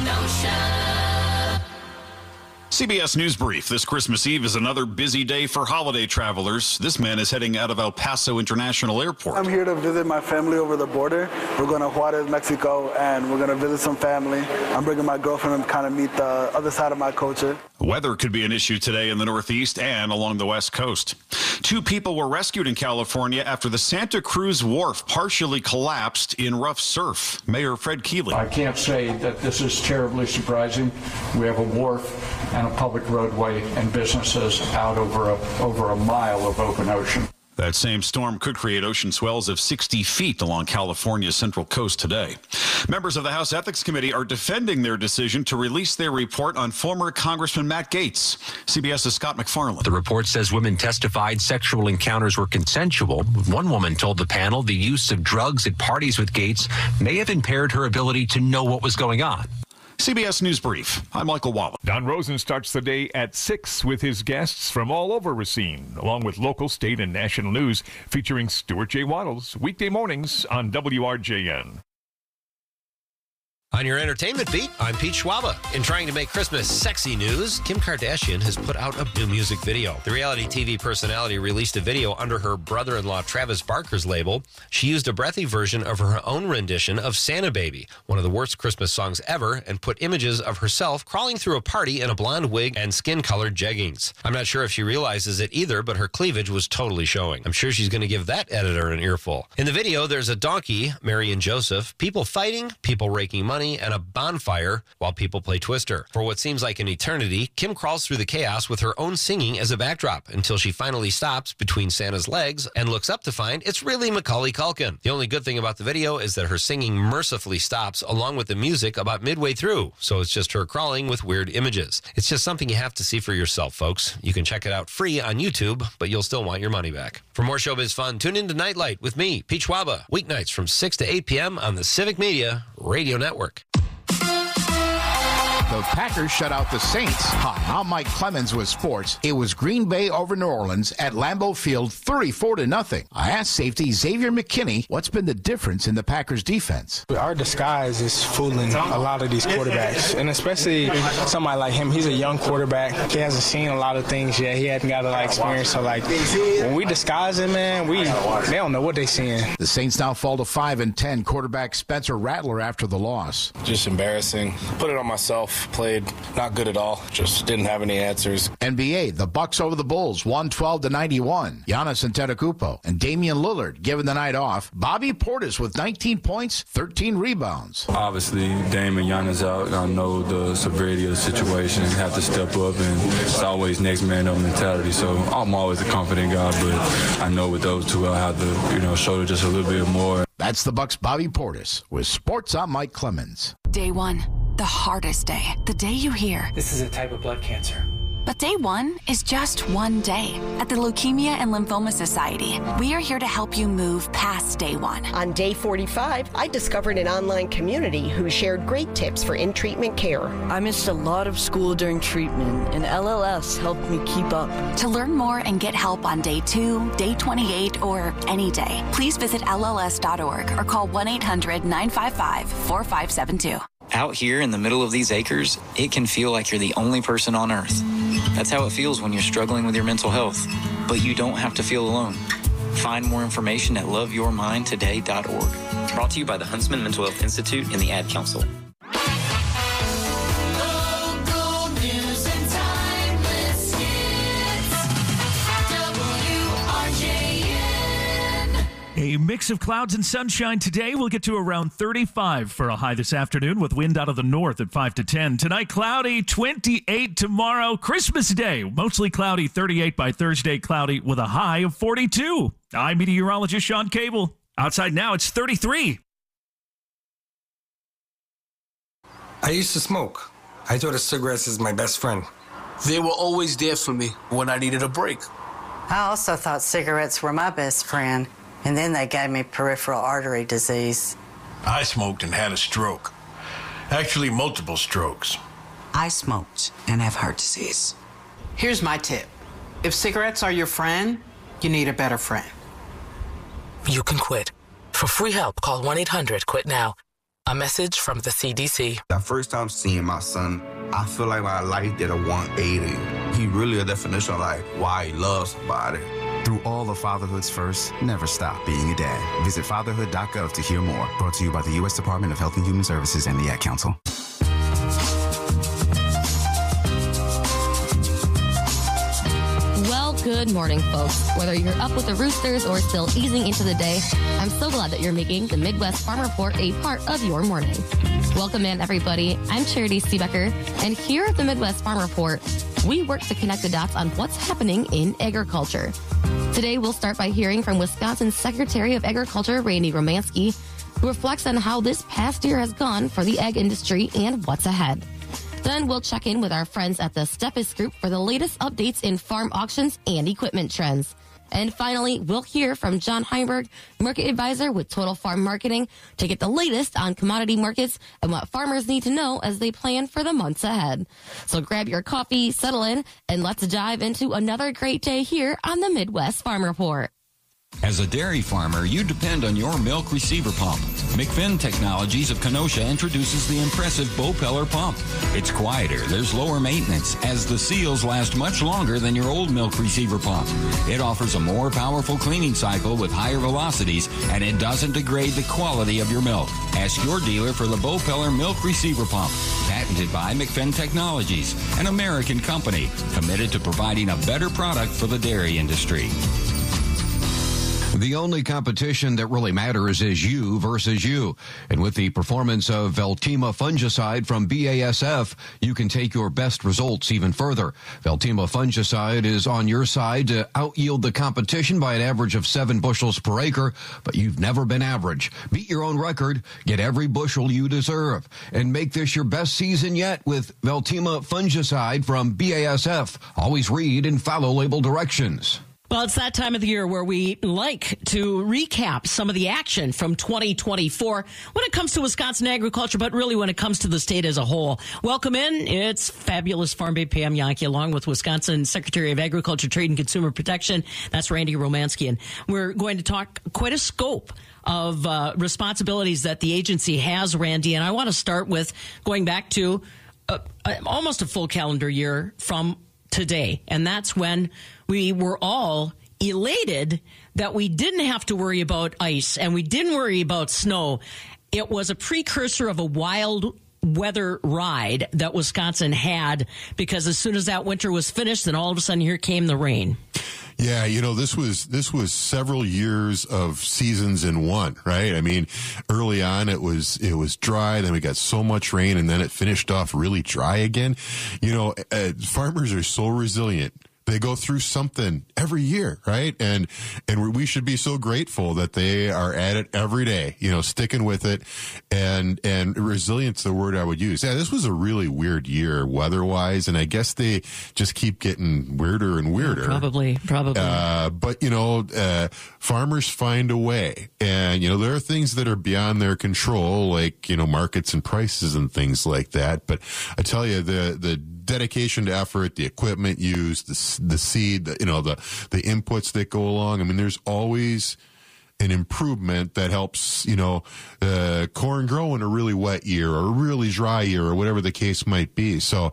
Kenosha. CBS News Brief. This Christmas Eve is another busy day for holiday travelers. This man is heading out of El Paso International Airport. I'm here to visit my family over the border. We're going to Juarez, Mexico, and we're going to visit some family. I'm bringing my girlfriend to kind of meet the other side of my culture. Weather could be an issue today in the Northeast and along the West Coast. 2 people were rescued in California after the Santa Cruz Wharf partially collapsed in rough surf. Mayor Fred Keeley. I can't say that this is terribly surprising. We have a wharf and a public roadway and businesses out over a mile of open ocean. That same storm could create ocean swells of 60 feet along California's central coast today. Members of the House Ethics Committee are defending their decision to release their report on former Congressman Matt Gaetz. CBS's Scott McFarland. The report says women testified sexual encounters were consensual. One woman told the panel the use of drugs at parties with Gaetz may have impaired her ability to know what was going on. CBS News Brief. I'm Michael Wallace. Don Rosen starts the day at 6 with his guests from all over Racine, along with local, state, and national news featuring Stuart J. Waddles, weekday mornings on WRJN. On your entertainment beat, I'm Pete Schwaba. In trying to make Christmas sexy news, Kim Kardashian has put out a new music video. The reality TV personality released a video under her brother-in-law Travis Barker's label. She used a breathy version of her own rendition of Santa Baby, one of the worst Christmas songs ever, and put images of herself crawling through a party in a blonde wig and skin-colored jeggings. I'm not sure if she realizes it either, but her cleavage was totally showing. I'm sure she's going to give that editor an earful. In the video, there's a donkey, Mary and Joseph, people fighting, people raking money, and a bonfire while people play Twister. For what seems like an eternity, Kim crawls through the chaos with her own singing as a backdrop until she finally stops between Santa's legs and looks up to find it's really Macaulay Culkin. The only good thing about the video is that her singing mercifully stops along with the music about midway through, so it's just her crawling with weird images. It's just something you have to see for yourself, folks. You can check it out free on YouTube, but you'll still want your money back. For more showbiz fun, tune in to Nightlight with me, Pete Schwaba, weeknights from 6 to 8 p.m. on the Civic Media Radio Network. The Packers shut out the Saints. Hi, I'm Mike Clemens with sports. It was Green Bay over New Orleans at Lambeau Field, 34-0. I asked safety Xavier McKinney what's been the difference in the Packers defense. Our disguise is fooling a lot of these quarterbacks, and especially somebody like him. He's a young quarterback. He hasn't seen a lot of things yet. He hasn't got a lot of experience. So, when we disguise him, man, they don't know what they're seeing. The Saints now fall to 5-10. Quarterback Spencer Rattler after the loss. Just embarrassing. Put it on myself. Played not good at all. Just didn't have any answers. NBA, the Bucks over the Bulls, 112-91. Giannis Antetokounmpo and Damian Lillard given the night off. Bobby Portis with 19 points, 13 rebounds. Obviously, Dame and Giannis out. I know the severity of the situation. Have to step up, and it's always next man up mentality. So I'm always a confident guy, but I know with those two, I have to, show just a little bit more. That's the Bucks' Bobby Portis. With sports, I'm Mike Clemens. Day one, the hardest day. The day you hear, this is a type of blood cancer. But day one is just one day. At the Leukemia and Lymphoma Society, we are here to help you move past day one. On day 45, I discovered an online community who shared great tips for in-treatment care. I missed a lot of school during treatment, and LLS helped me keep up. To learn more and get help on day 2, day 28, or any day, please visit LLS.org or call 1-800-955-4572. Out here in the middle of these acres, it can feel like you're the only person on Earth. That's how it feels when you're struggling with your mental health. But you don't have to feel alone. Find more information at loveyourmindtoday.org. Brought to you by the Huntsman Mental Health Institute and the Ad Council. A mix of clouds and sunshine today. We'll get to around 35 for a high this afternoon with wind out of the north at 5 to 10. Tonight, cloudy, 28 tomorrow. Christmas Day, mostly cloudy, 38 by Thursday, cloudy with a high of 42. I'm meteorologist Sean Cable. Outside now, it's 33. I used to smoke. I thought of cigarettes as my best friend. They were always there for me when I needed a break. I also thought cigarettes were my best friend. And then they gave me peripheral artery disease. I smoked and had a stroke. Actually, multiple strokes. I smoked and have heart disease. Here's my tip. If cigarettes are your friend, you need a better friend. You can quit. For free help, call 1-800-QUIT-NOW. A message from the CDC. The first time seeing my son, I feel like my life did a 180. He really a definition of like why he loves somebody. Through all of fatherhood's first, never stop being a dad. Visit fatherhood.gov to hear more. Brought to you by the U.S. Department of Health and Human Services and the Ad Council. Well, good morning, folks. Whether you're up with the Roosters or still easing into the day, I'm so glad that you're making the Midwest Farm Report a part of your morning. Welcome in, everybody. I'm Charity Seebecker, and here at the Midwest Farm Report, we work to connect the dots on what's happening in agriculture. Today, we'll start by hearing from Wisconsin's Secretary of Agriculture, Randy Romanski, who reflects on how this past year has gone for the ag industry and what's ahead. Then we'll check in with our friends at the Stepis Group for the latest updates in farm auctions and equipment trends. And finally, we'll hear from John Heinberg, Market Advisor with Total Farm Marketing, to get the latest on commodity markets and what farmers need to know as they plan for the months ahead. So grab your coffee, settle in, and let's dive into another great day here on the Midwest Farm Report. As a dairy farmer, you depend on your milk receiver pump. McFinn Technologies of Kenosha introduces the impressive Bopeller pump. It's quieter, there's lower maintenance, as the seals last much longer than your old milk receiver pump. It offers a more powerful cleaning cycle with higher velocities, and it doesn't degrade the quality of your milk. Ask your dealer for the Bopeller milk receiver pump, patented by McFinn Technologies, an American company committed to providing a better product for the dairy industry. The only competition that really matters is you versus you. And with the performance of Veltima fungicide from BASF, you can take your best results even further. Veltima fungicide is on your side to out-yield the competition by an average of 7 bushels per acre, but you've never been average. Beat your own record, get every bushel you deserve, and make this your best season yet with Veltima fungicide from BASF. Always read and follow label directions. Well, it's that time of the year where we like to recap some of the action from 2024 when it comes to Wisconsin agriculture, but really when it comes to the state as a whole. Welcome in. It's fabulous Farm Babe Pam Jahnke, along with Wisconsin Secretary of Agriculture, Trade, and Consumer Protection. That's Randy Romanski. And we're going to talk quite a scope of responsibilities that the agency has, Randy. And I want to start with going back to almost a full calendar year from today. And that's when we were all elated that we didn't have to worry about ice and we didn't worry about snow. It was a precursor of a wild weather ride that Wisconsin had, because as soon as that winter was finished, then all of a sudden here came the rain. Yeah, you know, this was several years of seasons in one, right? I mean, early on it was dry, then we got so much rain, and then it finished off really dry again. You know, farmers are so resilient. They go through something every year, right? And we should be so grateful that they are at it every day, you know, sticking with it. And resilience, the word I would use. Yeah, this was a really weird year weather-wise, and I guess they just keep getting weirder and weirder. Probably. But, you know, farmers find a way. And, you know, there are things that are beyond their control, like, you know, markets and prices and things like that. But I tell you, the dedication to effort, the equipment used, the seed, the inputs that go along. I mean, there's always an improvement that helps, you know, corn grow in a really wet year or a really dry year or whatever the case might be. So,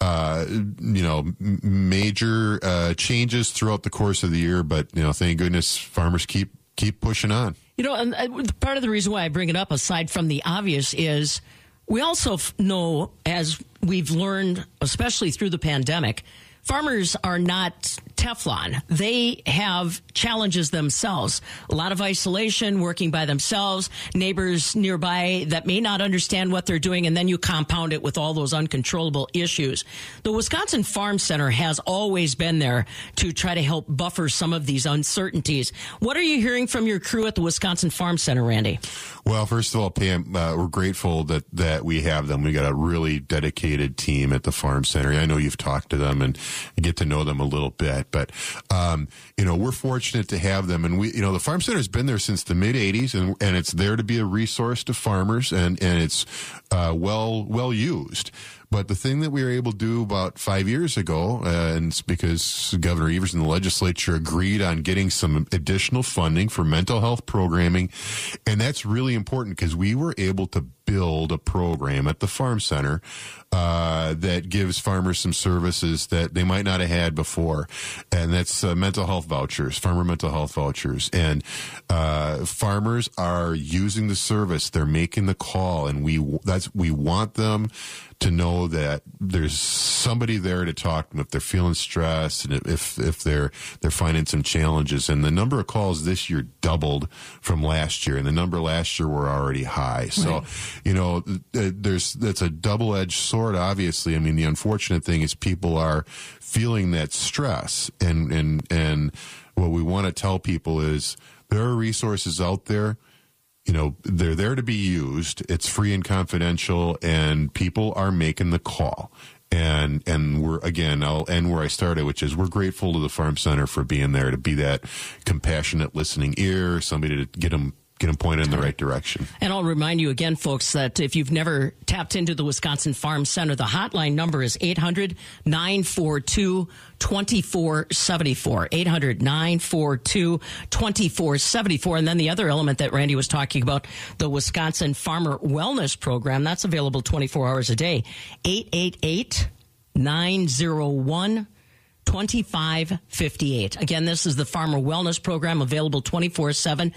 you know, major changes throughout the course of the year, but, you know, thank goodness farmers keep pushing on. You know, and part of the reason why I bring it up, aside from the obvious, is we also know, as we've learned, especially through the pandemic, farmers are not Teflon. They have challenges themselves. A lot of isolation, working by themselves, neighbors nearby that may not understand what they're doing, and then you compound it with all those uncontrollable issues. The Wisconsin Farm Center has always been there to try to help buffer some of these uncertainties. What are you hearing from your crew at the Wisconsin Farm Center, Randy? Well, first of all, Pam, we're grateful that we have them. We got a really dedicated team at the Farm Center. I know you've talked to them and get to know them a little bit, but you know, we're fortunate to have them. And we, you know, the Farm Center has been there since the mid '80s, and it's there to be a resource to farmers, and it's well used. But the thing that we were able to do about 5 years ago, and it's because Governor Evers and the legislature agreed on getting some additional funding for mental health programming. And that's really important because we were able to build a program at the farm center that gives farmers some services that they might not have had before, and that's mental health vouchers, farmer mental health vouchers. And farmers are using the service; they're making the call, and we want them to know that there's somebody there to talk to them if they're feeling stressed and if they're finding some challenges. And the number of calls this year doubled from last year, and the number last year were already high. So, that's a double-edged sword. Obviously, I mean, the unfortunate thing is people are feeling that stress, and what we want to tell people is there are resources out there. They're there to be used. It's free and confidential, and people are making the call. And I'll end where I started, which is we're grateful to the Farm Center for being there to be that compassionate listening ear, somebody to get them pointed in the right direction. And I'll remind you again, folks, that if you've never tapped into the Wisconsin Farm Center, the hotline number is 800-942-2474. 800-942-2474. And then the other element that Randy was talking about, the Wisconsin Farmer Wellness Program, that's available 24 hours a day. 888-901-2558. Again, this is the Farmer Wellness Program, available 24/7.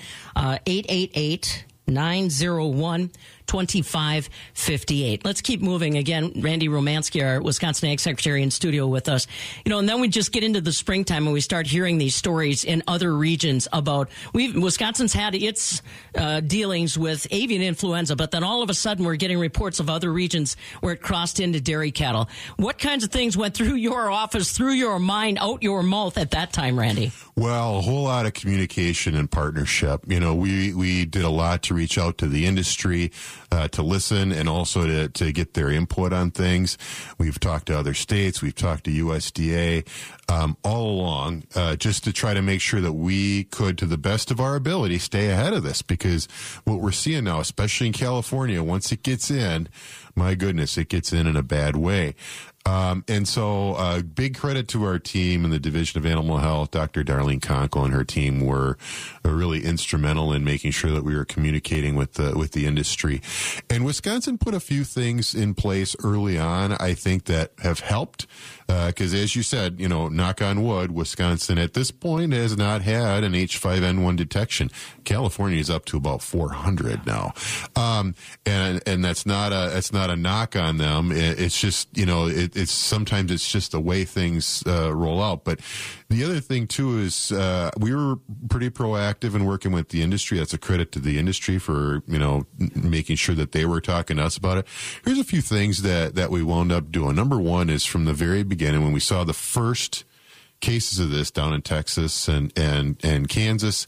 888-901-2558. Let's keep moving. Again, Randy Romansky, our Wisconsin Ag Secretary, in studio with us. And then we just get into the springtime and we start hearing these stories in other regions about Wisconsin's had its dealings with avian influenza, but then all of a sudden we're getting reports of other regions where it crossed into dairy cattle. What kinds of things went through your office, through your mind, out your mouth at that time, Randy? Well, a whole lot of communication and partnership. We did a lot to reach out to the industry, to listen, and also to get their input on things. We've talked to other states. We've talked to USDA all along, just to try to make sure that we could, to the best of our ability, stay ahead of this. Because what we're seeing now, especially in California, once it gets in, my goodness, it gets in a bad way. And so big credit to our team in the Division of Animal Health. Dr. Darlene Conkle and her team were really instrumental in making sure that we were communicating with the industry. And Wisconsin put a few things in place early on, I think, that have helped. Because as you said, knock on wood, Wisconsin at this point has not had an H5N1 detection. California is up to about 400 now. And that's not a knock on them. It's just, it's sometimes it's just the way things roll out. But the other thing too is we were pretty proactive in working with the industry. That's a credit to the industry for making sure that they were talking to us about it. Here's a few things that we wound up doing. Number one is from the very beginning, when we saw the first cases of this down in Texas and Kansas,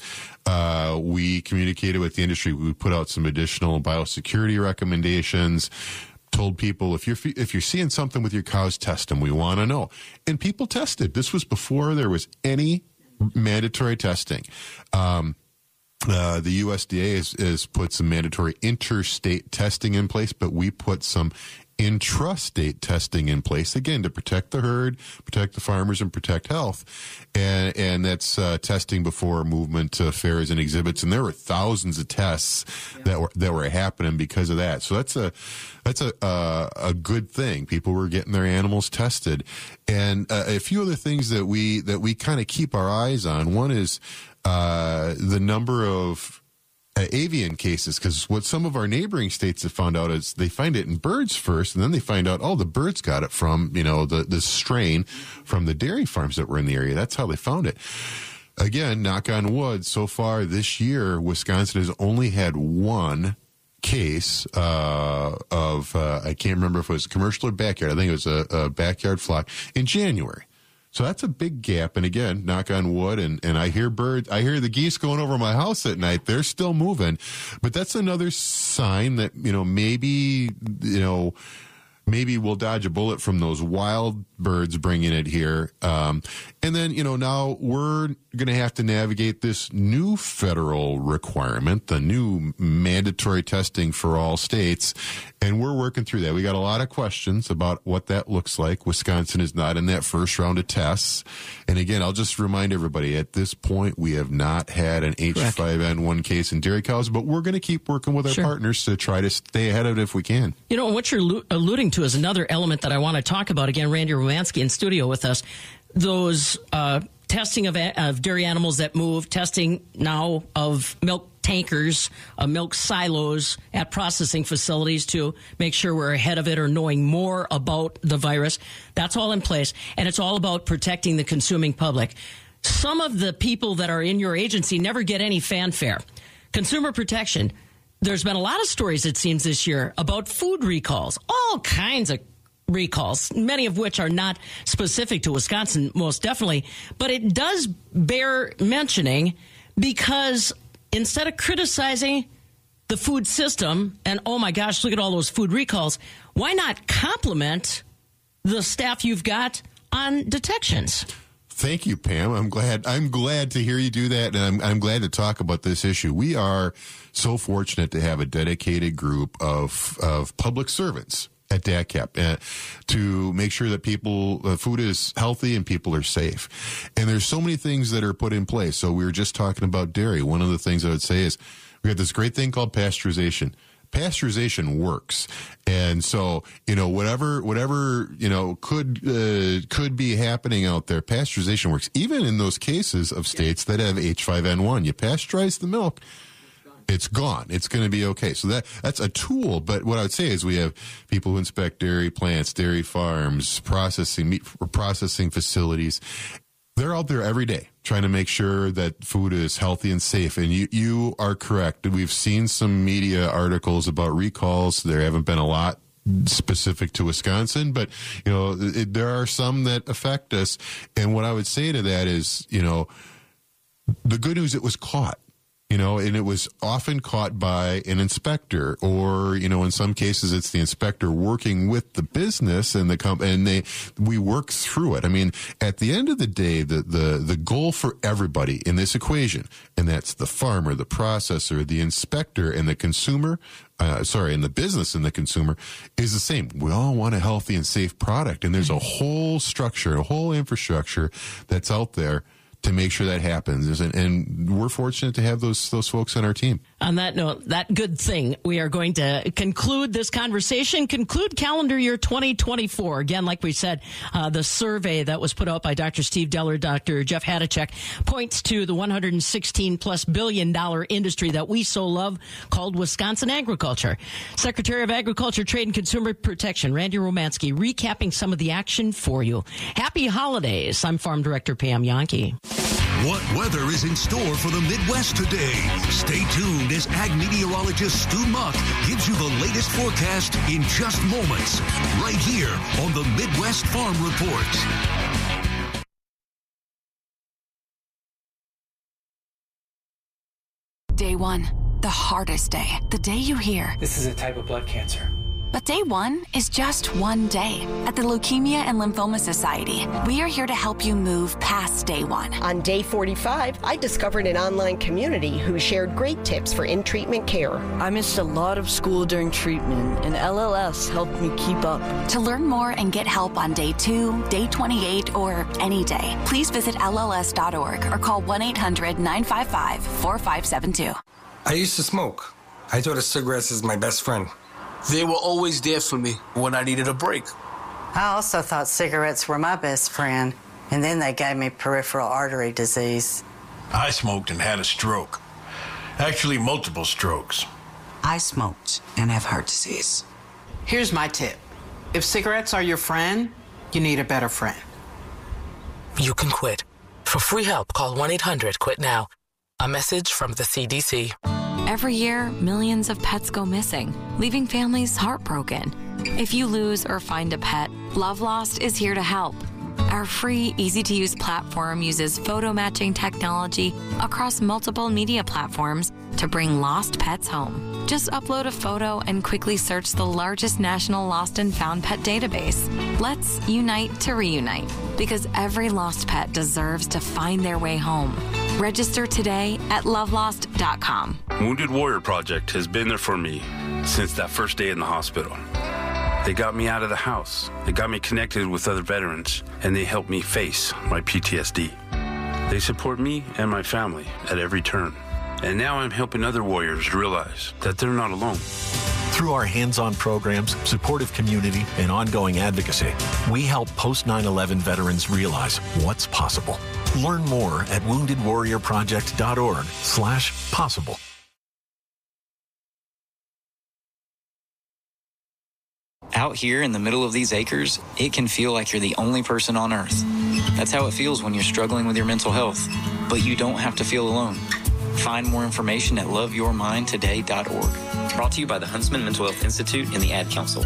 we communicated with the industry. We put out some additional biosecurity recommendations. Told people, if you're seeing something with your cows, test them. We want to know. And people tested. This was before there was any mandatory testing. The USDA has put some mandatory interstate testing in place, but we put some intrastate testing in place, again, to protect the herd, protect the farmers, and protect health. And that's testing before movement to fairs and exhibits. And there were thousands of tests that were happening because of that. So that's a good thing. People were getting their animals tested. And a few other things that we kind of keep our eyes on. One is the number of avian cases, because what some of our neighboring states have found out is they find it in birds first, and then they find out, the birds got it from, the strain from the dairy farms that were in the area. That's how they found it. Again, knock on wood, so far this year, Wisconsin has only had one case of, I can't remember if it was commercial or backyard. I think it was a backyard flock in January. So that's a big gap. And again, knock on wood, and I hear the geese going over my house at night. They're still moving. But that's another sign that, maybe maybe we'll dodge a bullet from those wild birds bringing it here. And then, now we're going to have to navigate this new federal requirement, the new mandatory testing for all states. And we're working through that. We got a lot of questions about what that looks like. Wisconsin is not in that first round of tests. And again, I'll just remind everybody, at this point, we have not had an H5N1 case in dairy cows, but we're going to keep working with our partners to try to stay ahead of it if we can. What you're alluding to is another element that I want to talk about. Again, Randy Romansky in studio with us. Those testing of dairy animals that move, testing now of milk tankers, milk silos at processing facilities to make sure we're ahead of it or knowing more about the virus. That's all in place, and it's all about protecting the consuming public. Some of the people that are in your agency never get any fanfare. Consumer protection. There's been a lot of stories, it seems, this year about food recalls, all kinds of recalls, many of which are not specific to Wisconsin, most definitely. But it does bear mentioning because instead of criticizing the food system and, oh my gosh, look at all those food recalls, why not compliment the staff you've got on detections? Thank you, Pam. I'm glad to hear you do that, and I'm glad to talk about this issue. We are so fortunate to have a dedicated group of public servants at DATCP to make sure that food is healthy and people are safe. And there's so many things that are put in place. So we were just talking about dairy. One of the things I would say is we have this great thing called pasteurization. Pasteurization works. And so, whatever, could be happening out there, pasteurization works. Even in those cases of states that have H5N1, you pasteurize the milk, it's gone. It's going to be okay. So that's a tool. But what I would say is we have people who inspect dairy plants, dairy farms, processing facilities. They're out there every day trying to make sure that food is healthy and safe. And you are correct. We've seen some media articles about recalls. There haven't been a lot specific to Wisconsin, but there are some that affect us. And what I would say to that is, the good news, it was caught. And it was often caught by an inspector, or, in some cases it's the inspector working with the business and we work through it. I mean, at the end of the day, the goal for everybody in this equation, and that's the farmer, the processor, the inspector, and the consumer, and the business and the consumer, is the same. We all want a healthy and safe product. And there's a whole structure, a whole infrastructure that's out there to make sure that happens. And we're fortunate to have those folks on our team. On that note, that good thing, we are going to conclude this conversation, conclude calendar year 2024. Again, like we said, the survey that was put out by Dr. Steve Deller, Dr. Jeff Hadachek, points to the $116+ billion industry that we so love called Wisconsin agriculture. Secretary of Agriculture, Trade and Consumer Protection, Randy Romansky, recapping some of the action for you. Happy holidays. I'm Farm Director Pam Yankee. What weather is in store for the Midwest today? Stay tuned as ag meteorologist Stu Muck gives you the latest forecast in just moments, right here on the Midwest Farm Report. Day one, the hardest day. The day you hear, this is a type of blood cancer. But day one is just one day. At the Leukemia and Lymphoma Society, we are here to help you move past day one. On day 45, I discovered an online community who shared great tips for in-treatment care. I missed a lot of school during treatment, and LLS helped me keep up. To learn more and get help on day 2, day 28, or any day, please visit LLS.org or call 1-800-955-4572. I used to smoke. I thought of cigarettes as my best friend. They were always there for me when I needed a break. I also thought cigarettes were my best friend, and then they gave me peripheral artery disease. I smoked and had a stroke. Actually, multiple strokes. I smoked and have heart disease. Here's my tip. If cigarettes are your friend, you need a better friend. You can quit. For free help, call 1-800-QUIT-NOW. A message from the CDC. Every year, millions of pets go missing, leaving families heartbroken. If you lose or find a pet, Love Lost is here to help. Our free, easy-to-use platform uses photo matching technology across multiple media platforms to bring lost pets home. Just upload a photo and quickly search the largest national lost and found pet database. Let's unite to reunite, because every lost pet deserves to find their way home. Register today at lovelost.com. Wounded Warrior Project has been there for me since that first day in the hospital. They got me out of the house. They got me connected with other veterans, and they helped me face my PTSD. They support me and my family at every turn. And now I'm helping other warriors realize that they're not alone. Through our hands-on programs, supportive community, and ongoing advocacy, we help post-9/11 veterans realize what's possible. Learn more at woundedwarriorproject.org/possible. Out here in the middle of these acres, it can feel like you're the only person on earth. That's how it feels when you're struggling with your mental health. But you don't have to feel alone. Find more information at loveyourmindtoday.org. Brought to you by the Huntsman Mental Health Institute and the Ad Council.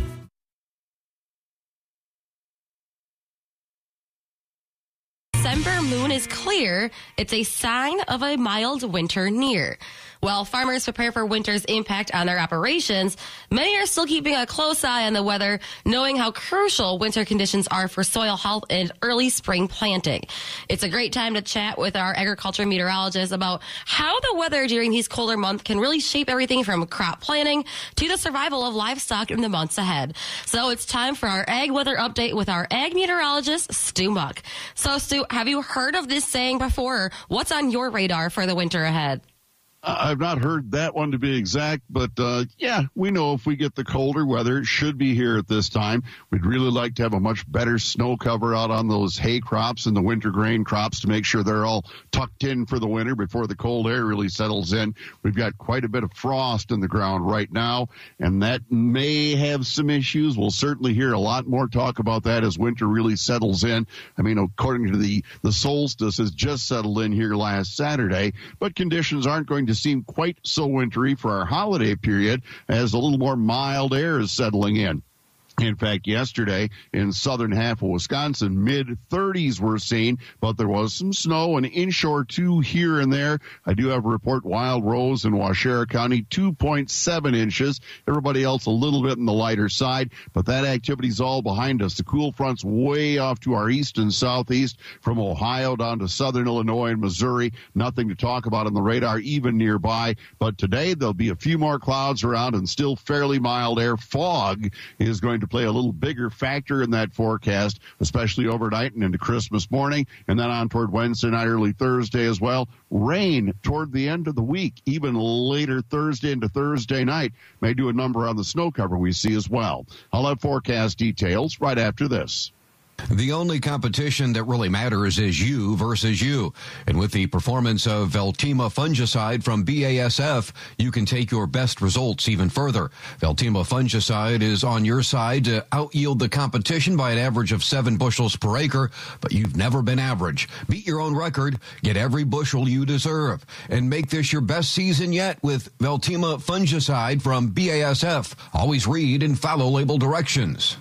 December moon is clear. It's a sign of a mild winter near. While farmers prepare for winter's impact on their operations, many are still keeping a close eye on the weather, knowing how crucial winter conditions are for soil health and early spring planting. It's a great time to chat with our agriculture meteorologist about how the weather during these colder months can really shape everything from crop planting to the survival of livestock in the months ahead. So it's time for our ag weather update with our ag meteorologist, Stu Muck. So, Stu, have you heard of this saying before? What's on your radar for the winter ahead? I've not heard that one to be exact, but yeah, we know if we get the colder weather, it should be here at this time. We'd really like to have a much better snow cover out on those hay crops and the winter grain crops to make sure they're all tucked in for the winter before the cold air really settles in. We've got quite a bit of frost in the ground right now, and that may have some issues. We'll certainly hear a lot more talk about that as winter really settles in. I mean, according to the solstice has just settled in here last Saturday, but conditions aren't going to seem quite so wintry for our holiday period as a little more mild air is settling in. In fact, yesterday in southern half of Wisconsin, mid-30s were seen, but there was some snow, an inch or two here and there. I do have a report, Wild Rose in Waushara County, 2.7 inches. Everybody else a little bit on the lighter side, but that activity's all behind us. The cool front's way off to our east and southeast from Ohio down to southern Illinois and Missouri. Nothing to talk about on the radar, even nearby. But today there'll be a few more clouds around and still fairly mild air. Fog is going to play a little bigger factor in that forecast, especially overnight and into Christmas morning, and then on toward Wednesday night, early Thursday as well. Rain toward the end of the week, even later Thursday into Thursday night, may do a number on the snow cover we see as well. I'll have forecast details right after this. The only competition that really matters is you versus you. And with the performance of Veltima fungicide from BASF, you can take your best results even further. Veltima fungicide is on your side to out-yield the competition by an average of 7 bushels per acre, but you've never been average. Beat your own record, get every bushel you deserve, and make this your best season yet with Veltima fungicide from BASF. Always read and follow label directions.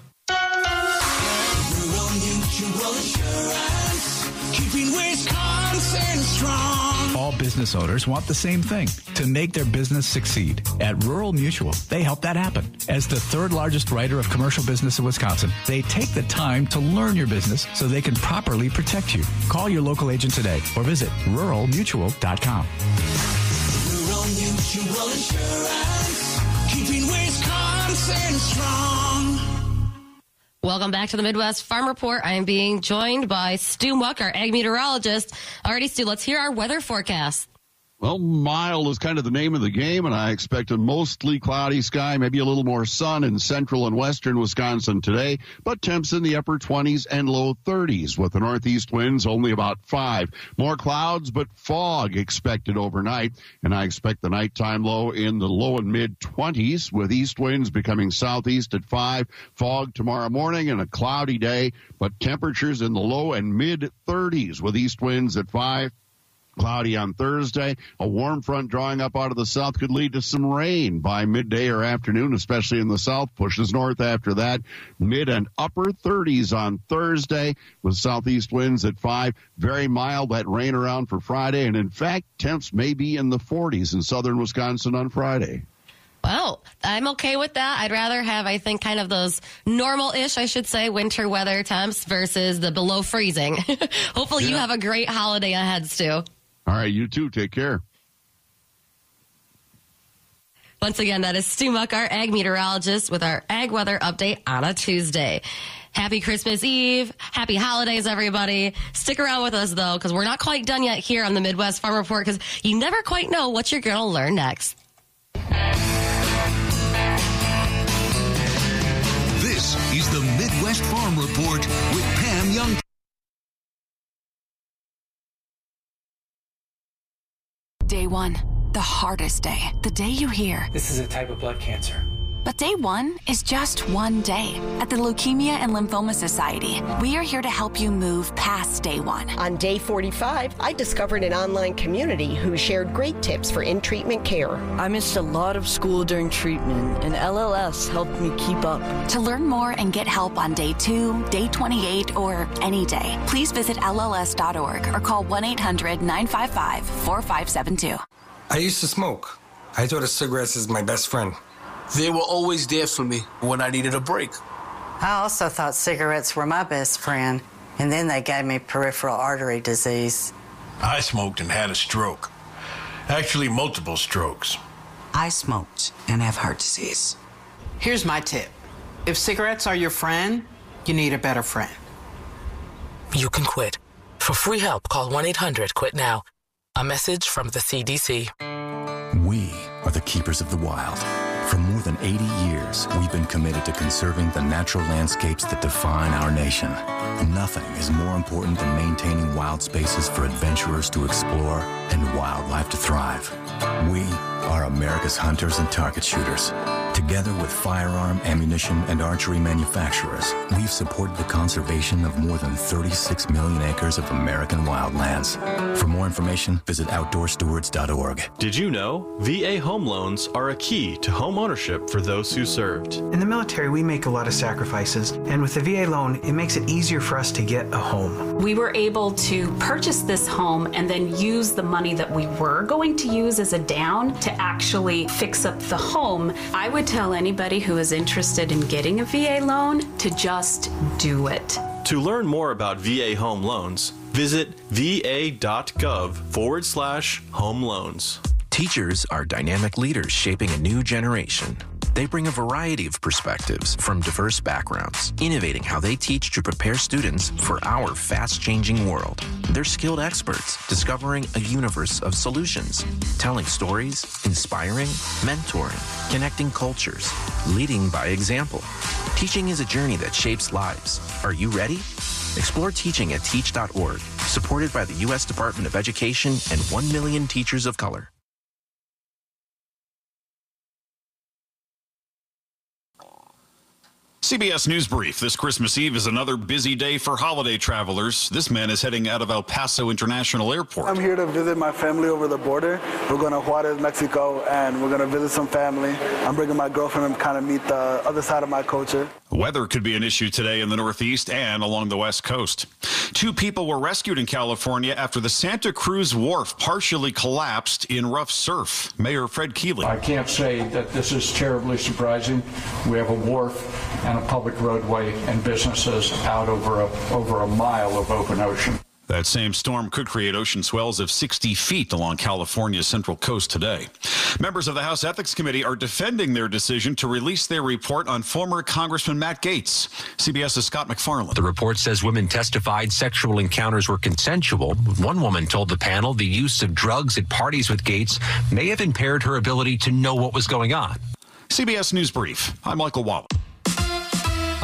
Keeping Wisconsin strong. All business owners want the same thing, to make their business succeed. At Rural Mutual, they help that happen. As the third largest writer of commercial business in Wisconsin, they take the time to learn your business so they can properly protect you. Call your local agent today or visit ruralmutual.com. Rural Mutual Insurance. Keeping Wisconsin strong. Welcome back to the Midwest Farm Report. I am being joined by Stu Muck, our ag meteorologist. Alrighty, Stu, let's hear our weather forecast. Well, mild is kind of the name of the game, and I expect a mostly cloudy sky, maybe a little more sun in central and western Wisconsin today, but temps in the upper 20s and low 30s with the northeast winds only about 5. More clouds, but fog expected overnight, and I expect the nighttime low in the low and mid 20s with east winds becoming southeast at 5. Fog tomorrow morning and a cloudy day, but temperatures in the low and mid 30s with east winds at 5. Cloudy on Thursday. A warm front drawing up out of the south could lead to some rain by midday or afternoon, especially in the south. Pushes north after that. Mid and upper 30s on Thursday with southeast winds at 5. Very mild. That rain around for Friday. And in fact, temps may be in the 40s in southern Wisconsin on Friday. Well, I'm okay with that. I'd rather have, I think, kind of those normal-ish, I should say, winter weather temps versus the below freezing. Hopefully you have a great holiday ahead, Stu. All right, you too. Take care. Once again, that is Stu Muck, our ag meteorologist, with our ag weather update on a Tuesday. Happy Christmas Eve. Happy holidays, everybody. Stick around with us, though, because we're not quite done yet here on the Midwest Farm Report, because you never quite know what you're going to learn next. This is the Midwest Farm Report with Pam Young. Day one, the hardest day. The day you hear, this is a type of blood cancer. But day one is just one day. At the Leukemia and Lymphoma Society, we are here to help you move past day one. On day 45, I discovered an online community who shared great tips for in-treatment care. I missed a lot of school during treatment, and LLS helped me keep up. To learn more and get help on day 2, day 28, or any day, please visit LLS.org or call 1-800-955-4572. I used to smoke. I thought of cigarettes as my best friend. They were always there for me when I needed a break. I also thought cigarettes were my best friend, and then they gave me peripheral artery disease. I smoked and had a stroke. Actually, multiple strokes. I smoked and have heart disease. Here's my tip. If cigarettes are your friend, you need a better friend. You can quit. For free help, call 1-800-QUIT-NOW. A message from the CDC. We are the keepers of the wild. For more than 80 years, we've been committed to conserving the natural landscapes that define our nation. Nothing is more important than maintaining wild spaces for adventurers to explore and wildlife to thrive. We are America's hunters and target shooters. Together with firearm, ammunition, and archery manufacturers, we've supported the conservation of more than 36 million acres of American wildlands. For more information, visit OutdoorStewards.org. Did you know VA home loans are a key to home ownership for those who served? In the military, we make a lot of sacrifices, and with the VA loan, it makes it easier for us to get a home. We were able to purchase this home and then use the money that we were going to use as a down to actually fix up the home. I would tell anybody who is interested in getting a VA loan to just do it. To learn more about VA home loans, visit va.gov/home loans. Teachers are dynamic leaders shaping a new generation. They bring a variety of perspectives from diverse backgrounds, innovating how they teach to prepare students for our fast-changing world. They're skilled experts, discovering a universe of solutions, telling stories, inspiring, mentoring, connecting cultures, leading by example. Teaching is a journey that shapes lives. Are you ready? Explore teaching at teach.org, supported by the U.S. Department of Education and 1 million teachers of color. CBS News Brief. This Christmas Eve is another busy day for holiday travelers. This man is heading out of El Paso International Airport. I'm here to visit my family over the border. We're going to Juarez, Mexico, and we're going to visit some family. I'm bringing my girlfriend and kind of meet the other side of my culture. Weather could be an issue today in the Northeast and along the West Coast. 2 people were rescued in California after the Santa Cruz Wharf partially collapsed in rough surf. Mayor Fred Keeley. I can't say that this is terribly surprising. We have a wharf and a public roadway and businesses out over a mile of open ocean. That same storm could create ocean swells of 60 feet along California's central coast today. Members of the House Ethics Committee are defending their decision to release their report on former Congressman Matt Gaetz. CBS's Scott McFarland. The report says women testified sexual encounters were consensual. One woman told the panel the use of drugs at parties with Gaetz may have impaired her ability to know what was going on. CBS News Brief. I'm Michael Wallace. A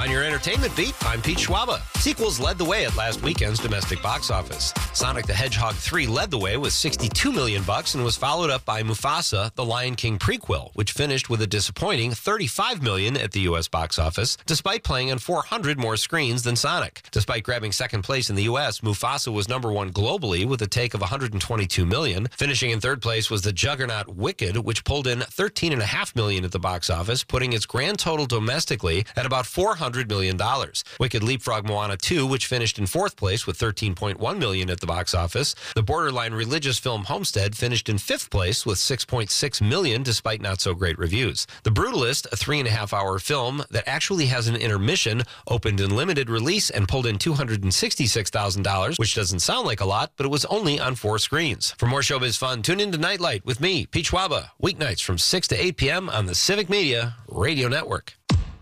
On your entertainment beat, I'm Pete Schwaba. Sequels led the way at last weekend's domestic box office. Sonic the Hedgehog 3 led the way with $62 million and was followed up by Mufasa, the Lion King prequel, which finished with a disappointing $35 million at the U.S. box office, despite playing on 400 more screens than Sonic. Despite grabbing second place in the U.S., Mufasa was number one globally with a take of $122 million. Finishing in third place was the juggernaut Wicked, which pulled in $13.5 million at the box office, putting its grand total domestically at about $400 million. Wicked leapfrogged Moana 2, which finished in fourth place with $13.1 million at the box office. The borderline religious film Homestead finished in fifth place with $6.6 million, despite not so great reviews. The Brutalist, a 3.5-hour film that actually has an intermission, opened in limited release and pulled in $266,000, which doesn't sound like a lot, but it was only on 4 screens. For more showbiz fun, tune in to Nightlight with me, Pete Schwaba, weeknights from 6 to 8 p.m. on the Civic Media Radio Network.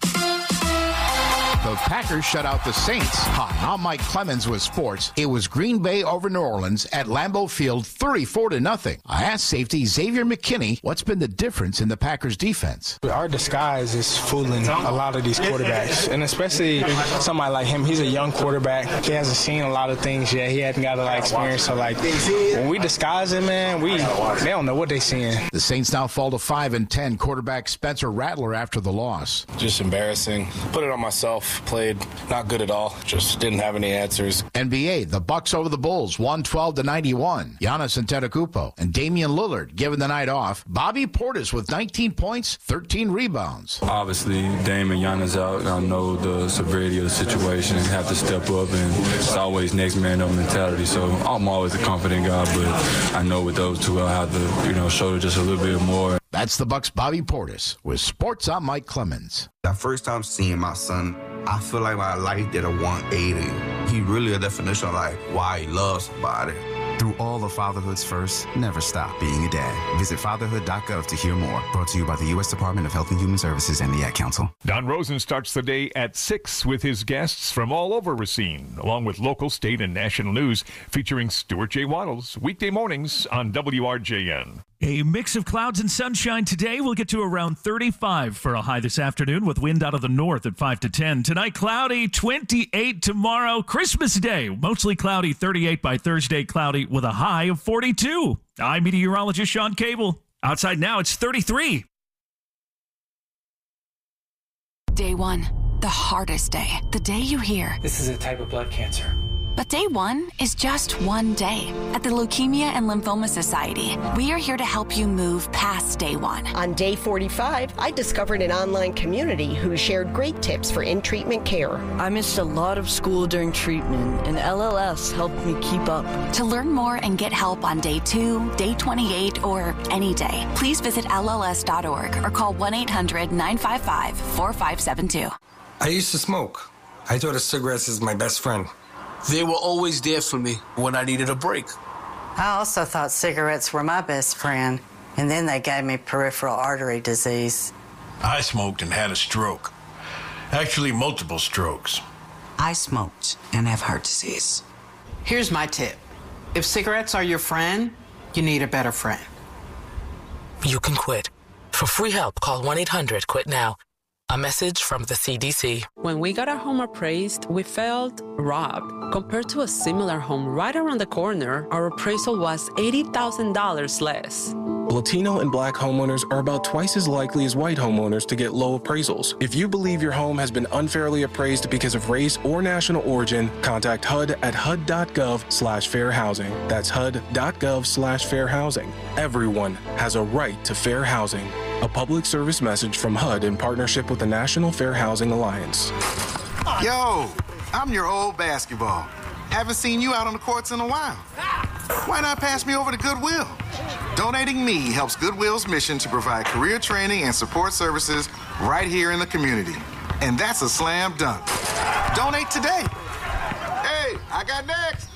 The Packers shut out the Saints. Hi, I'm Mike Clemens with sports. It was Green Bay over New Orleans at Lambeau Field, 34-0. I asked safety Xavier McKinney what's been the difference in the Packers' defense. Our disguise is fooling a lot of these quarterbacks, and especially somebody like him. He's a young quarterback. He hasn't seen a lot of things yet. He hasn't got a lot of experience. So, when we disguise him, man, they don't know what they're seeing. The Saints now fall to 5-10. Quarterback Spencer Rattler after the loss. Just embarrassing. Put it on myself. Played not good at all. Just didn't have any answers. NBA, the Bucks over the Bulls, 112-91. Giannis Antetokounmpo and Damian Lillard given the night off. Bobby Portis with 19 points, 13 rebounds. Obviously, Dame and Giannis out. I know the severity of the situation. Have to step up, and it's always next man up mentality. So I'm always a confident guy, but I know with those two, I'll have to, shoulder just a little bit more. That's the Bucks' Bobby Portis. With sports, I'm Mike Clemens. That first time seeing my son, I feel like my life did a 180. He really a definition of why he loves somebody. Through all of fatherhood's first, never stop being a dad. Visit fatherhood.gov to hear more. Brought to you by the U.S. Department of Health and Human Services and the Ad Council. Don Rosen starts the day at 6 with his guests from all over Racine, along with local, state, and national news, featuring Stuart J. Waddles, weekday mornings on WRJN. A mix of clouds and sunshine today. We'll get to around 35 for a high this afternoon with wind out of the north at 5 to 10. Tonight, cloudy, 28 tomorrow. Christmas Day, mostly cloudy, 38 by Thursday, cloudy with a high of 42. I'm meteorologist Sean Cable. Outside now, it's 33. Day 1, the hardest day. The day you hear, "This is a type of blood cancer." But day 1 is just one day. At the Leukemia and Lymphoma Society, we are here to help you move past day 1. On day 45, I discovered an online community who shared great tips for in-treatment care. I missed a lot of school during treatment, and LLS helped me keep up. To learn more and get help on day 2, day 28, or any day, please visit LLS.org or call 1-800-955-4572. I used to smoke. I thought of cigarettes as my best friend. They were always there for me when I needed a break. I also thought cigarettes were my best friend, and then they gave me peripheral artery disease. I smoked and had a stroke. Actually, multiple strokes. I smoked and have heart disease. Here's my tip. If cigarettes are your friend, you need a better friend. You can quit. For free help, call 1-800-QUIT-NOW. A message from the CDC. When we got our home appraised, we felt robbed. Compared to a similar home right around the corner, our appraisal was $80,000 less. Latino and Black homeowners are about twice as likely as white homeowners to get low appraisals. If you believe your home has been unfairly appraised because of race or national origin, contact HUD at HUD.gov/fair housing. That's HUD.gov/fair housing. Everyone has a right to fair housing. A public service message from HUD in partnership with the National Fair Housing Alliance. Yo, I'm your old basketball. Haven't seen you out on the courts in a while. Why not pass me over to Goodwill? Donating me helps Goodwill's mission to provide career training and support services right here in the community. And that's a slam dunk. Donate today. Hey, I got next.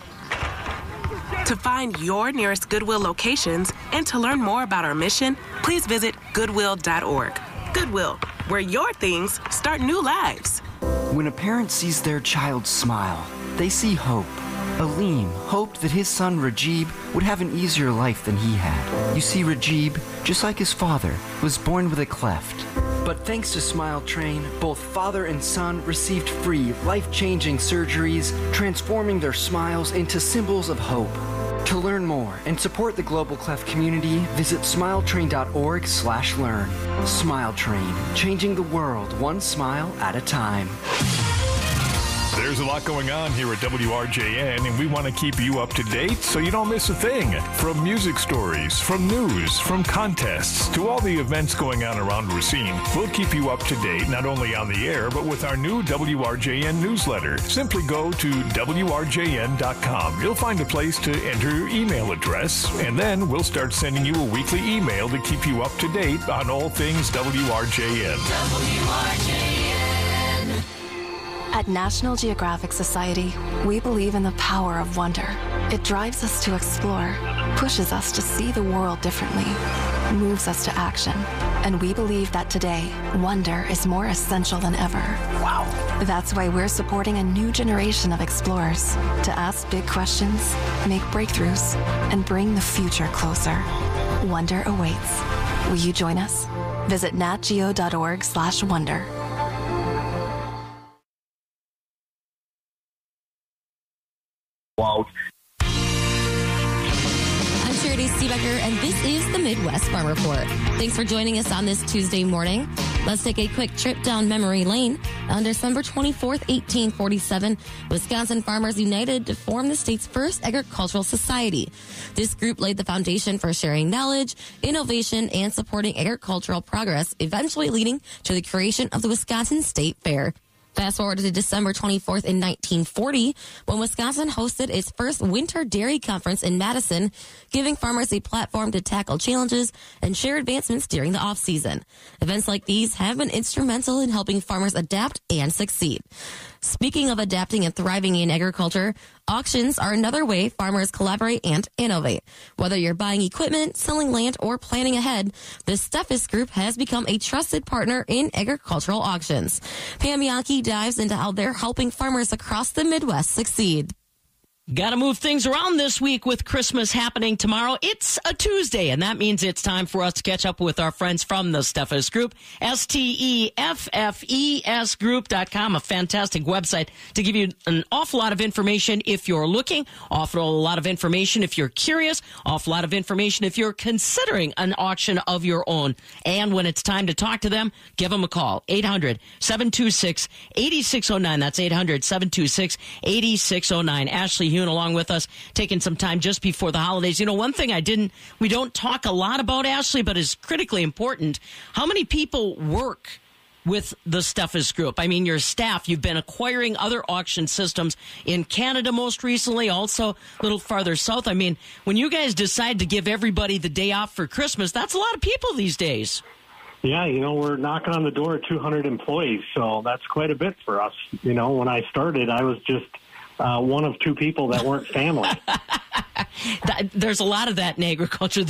To find your nearest Goodwill locations and to learn more about our mission, please visit Goodwill.org. Goodwill, where your things start new lives. When a parent sees their child smile, they see hope. Aleem hoped that his son Rajib would have an easier life than he had. You see, Rajib, just like his father, was born with a cleft. But thanks to Smile Train, both father and son received free, life-changing surgeries, transforming their smiles into symbols of hope. To learn more and support the Global Cleft community, visit smiletrain.org/learn. Smile Train, changing the world one smile at a time. There's a lot going on here at WRJN, and we want to keep you up to date so you don't miss a thing. From music stories, from news, from contests, to all the events going on around Racine, we'll keep you up to date not only on the air, but with our new WRJN newsletter. Simply go to WRJN.com. You'll find a place to enter your email address, and then we'll start sending you a weekly email to keep you up to date on all things WRJN. At National Geographic Society, we believe in the power of wonder. It drives us to explore, pushes us to see the world differently, moves us to action. And we believe that today, wonder is more essential than ever. Wow. That's why we're supporting a new generation of explorers to ask big questions, make breakthroughs, and bring the future closer. Wonder awaits. Will you join us? Visit natgeo.org/wonder. I'm Charity Seebecker, and this is the Midwest Farm Report. Thanks for joining us on this Tuesday morning. Let's take a quick trip down memory lane. On December 24th, 1847, Wisconsin Farmers united to form the state's first agricultural society. This group laid the foundation for sharing knowledge, innovation, and supporting agricultural progress, eventually leading to the creation of the Wisconsin State Fair. Fast forward to December 24th in 1940, when Wisconsin hosted its first winter dairy conference in Madison, giving farmers a platform to tackle challenges and share advancements during the off-season. Events like these have been instrumental in helping farmers adapt and succeed. Speaking of adapting and thriving in agriculture, auctions are another way farmers collaborate and innovate. Whether you're buying equipment, selling land, or planning ahead, the Steffes Group has become a trusted partner in agricultural auctions. Pam Yankee dives into how they're helping farmers across the Midwest succeed. Got to move things around this week with Christmas happening tomorrow. It's a Tuesday, and that means it's time for us to catch up with our friends from the Steffes Group, STEFFES Group.com, a fantastic website to give you an awful lot of information if you're looking, awful lot of information if you're curious, awful lot of information if you're considering an auction of your own. And when it's time to talk to them, give them a call, 800-726-8609. That's 800-726-8609. Ashley Hune along with us, taking some time just before the holidays. You know, one thing we don't talk a lot about, Ashley, but is critically important, how many people work with the Steffes Group? I mean, your staff, you've been acquiring other auction systems in Canada most recently, also a little farther south. I mean, when you guys decide to give everybody the day off for Christmas, that's a lot of people these days. Yeah, you know, we're knocking on the door of 200 employees, so that's quite a bit for us. You know, when I started, I was just one of two people that weren't family. There's a lot of that in agriculture.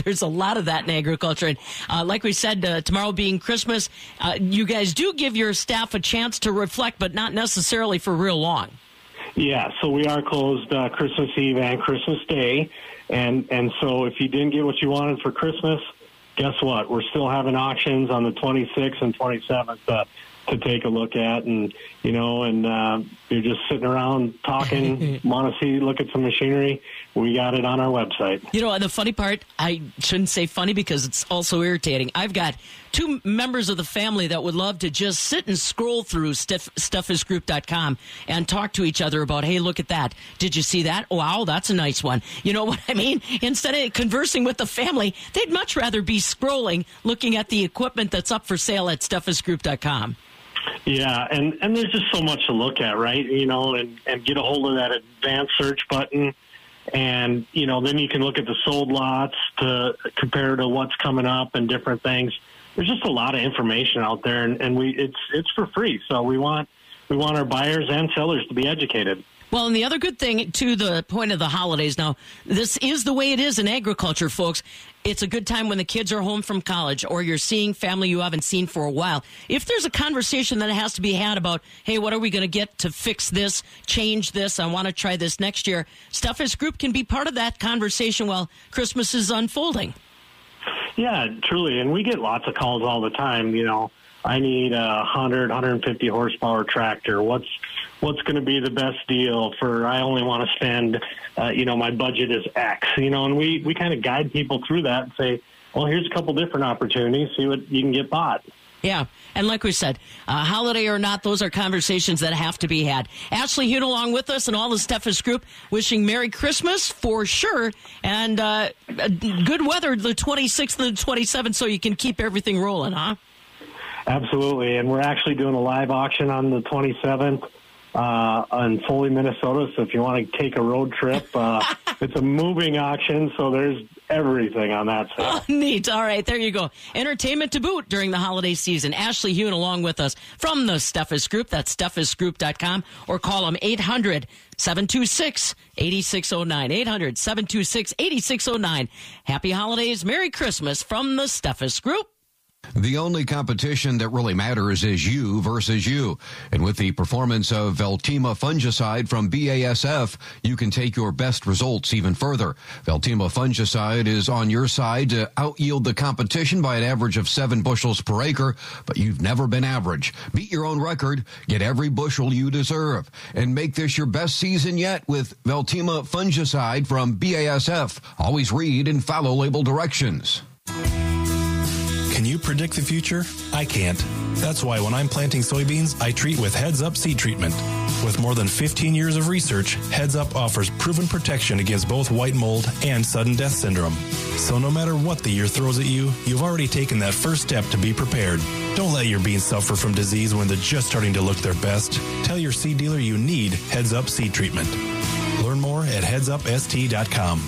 And like we said, tomorrow being Christmas, you guys do give your staff a chance to reflect, but not necessarily for real long. Yeah, so we are closed Christmas Eve and Christmas Day. And so if you didn't get what you wanted for Christmas, guess what? We're still having auctions on the 26th and 27th to take a look at, and you're just sitting around talking, want to look at some machinery, we got it on our website. You know, the funny part, I shouldn't say funny because it's also irritating. I've got two members of the family that would love to just sit and scroll through SteffesGroup.com and talk to each other about, hey, look at that. Did you see that? Wow, that's a nice one. You know what I mean? Instead of conversing with the family, they'd much rather be scrolling, looking at the equipment that's up for sale at SteffesGroup.com. Yeah, and there's just so much to look at, right? You know, and get a hold of that advanced search button. And, you know, then you can look at the sold lots to compare to what's coming up and different things. There's just a lot of information out there, and it's for free. So we want our buyers and sellers to be educated. Well, and the other good thing, to the point of the holidays now, this is the way it is in agriculture, folks. It's a good time when the kids are home from college or you're seeing family you haven't seen for a while. If there's a conversation that has to be had about, hey, what are we going to get to fix this, change this, I want to try this next year, Steffes Group can be part of that conversation while Christmas is unfolding. Yeah, truly. And we get lots of calls all the time, you know. I need a 150 horsepower tractor. What's going to be the best deal for, I only want to spend, my budget is X, and we kind of guide people through that and say, well, here's a couple different opportunities, see what you can get bought. Yeah, and like we said, holiday or not, those are conversations that have to be had. Ashley Hune along with us and all the Steffes group wishing Merry Christmas for sure, and good weather the 26th and the 27th so you can keep everything rolling, huh? Absolutely, and we're actually doing a live auction on the 27th in Foley, Minnesota, so if you want to take a road trip, it's a moving auction, so there's everything on that side. Oh, neat. All right, there you go. Entertainment to boot during the holiday season. Ashley Hune along with us from the Steffes Group. That's steffesgroup.com, or call them 800-726-8609. 800-726-8609. Happy holidays. Merry Christmas from the Steffes Group. The only competition that really matters is you versus you. And with the performance of Veltima fungicide from BASF, you can take your best results even further. Veltima fungicide is on your side to out-yield the competition by an average of 7 bushels per acre, but you've never been average. Beat your own record, get every bushel you deserve, and make this your best season yet with Veltima fungicide from BASF. Always read and follow label directions. Can you predict the future? I can't. That's why when I'm planting soybeans, I treat with Heads Up seed treatment. With more than 15 years of research, Heads Up offers proven protection against both white mold and sudden death syndrome. So no matter what the year throws at you, you've already taken that first step to be prepared. Don't let your beans suffer from disease when they're just starting to look their best. Tell your seed dealer you need Heads Up seed treatment. Learn more at headsupst.com.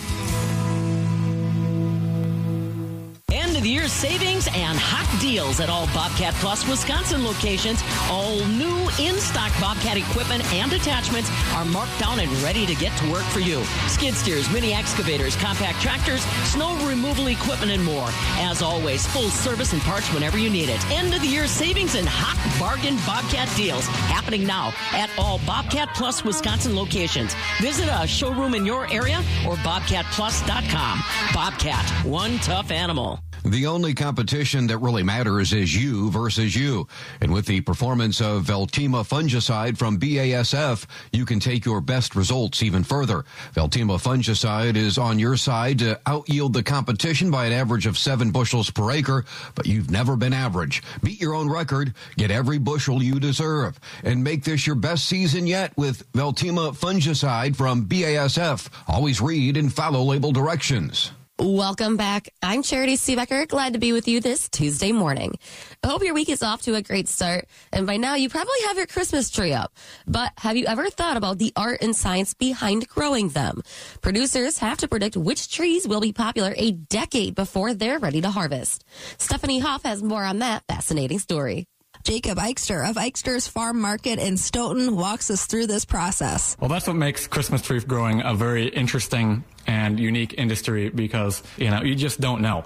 End of the year savings and hot deals at all Bobcat Plus Wisconsin locations. All new in-stock Bobcat equipment and attachments are marked down and ready to get to work for you. Skid steers, mini excavators, compact tractors, snow removal equipment, and more. As always, full service and parts whenever you need it. End of the year savings and hot bargain Bobcat deals happening now at all Bobcat Plus Wisconsin locations. Visit a showroom in your area or bobcatplus.com. Bobcat, one tough animal. The only competition that really matters is you versus you. And with the performance of Veltima fungicide from BASF, you can take your best results even further. Veltima fungicide is on your side to out-yield the competition by an average of 7 bushels per acre, but you've never been average. Beat your own record, get every bushel you deserve, and make this your best season yet with Veltima fungicide from BASF. Always read and follow label directions. Welcome back. I'm Charity Seebecker. Glad to be with you this Tuesday morning. I hope your week is off to a great start. And by now, you probably have your Christmas tree up. But have you ever thought about the art and science behind growing them? Producers have to predict which trees will be popular a decade before they're ready to harvest. Stephanie Hoff has more on that fascinating story. Jacob Eichster of Eichster's Farm Market in Stoughton walks us through this process. Well, that's what makes Christmas tree growing a very interesting and unique industry because, you just don't know.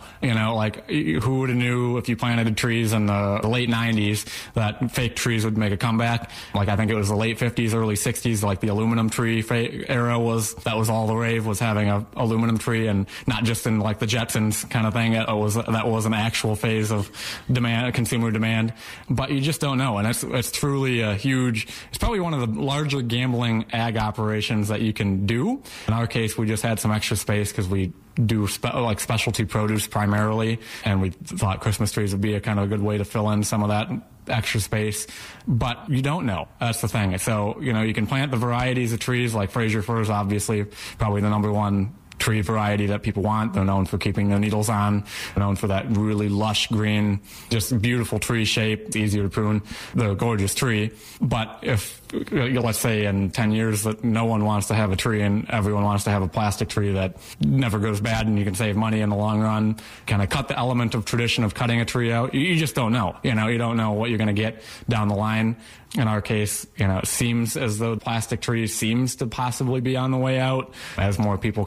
Who would have knew if you planted trees in the late 90s that fake trees would make a comeback? I think it was the late 50s, early 60s, the aluminum tree era that was all the rave, was having a aluminum tree, and not just in the Jetsons kind of thing. That was an actual phase of demand, consumer demand. But you just don't know. And it's truly it's probably one of the larger gambling ag operations that you can do. In our case, we just had some extra space because we do specialty produce primarily, and we thought Christmas trees would be a kind of a good way to fill in some of that extra space. But you don't know. That's the thing. So, you can plant the varieties of trees, like Fraser fir is obviously probably the number one tree variety that people want. They're known for keeping their needles on. They're known for that really lush green, just beautiful tree shape. It's easier to prune. They're a gorgeous tree. But if, let's say in 10 years that no one wants to have a tree and everyone wants to have a plastic tree that never goes bad and you can save money in the long run, kind of cut the element of tradition of cutting a tree out. You just don't know. You don't know what you're going to get down the line. In our case, it seems as though the plastic tree seems to possibly be on the way out as more people kind of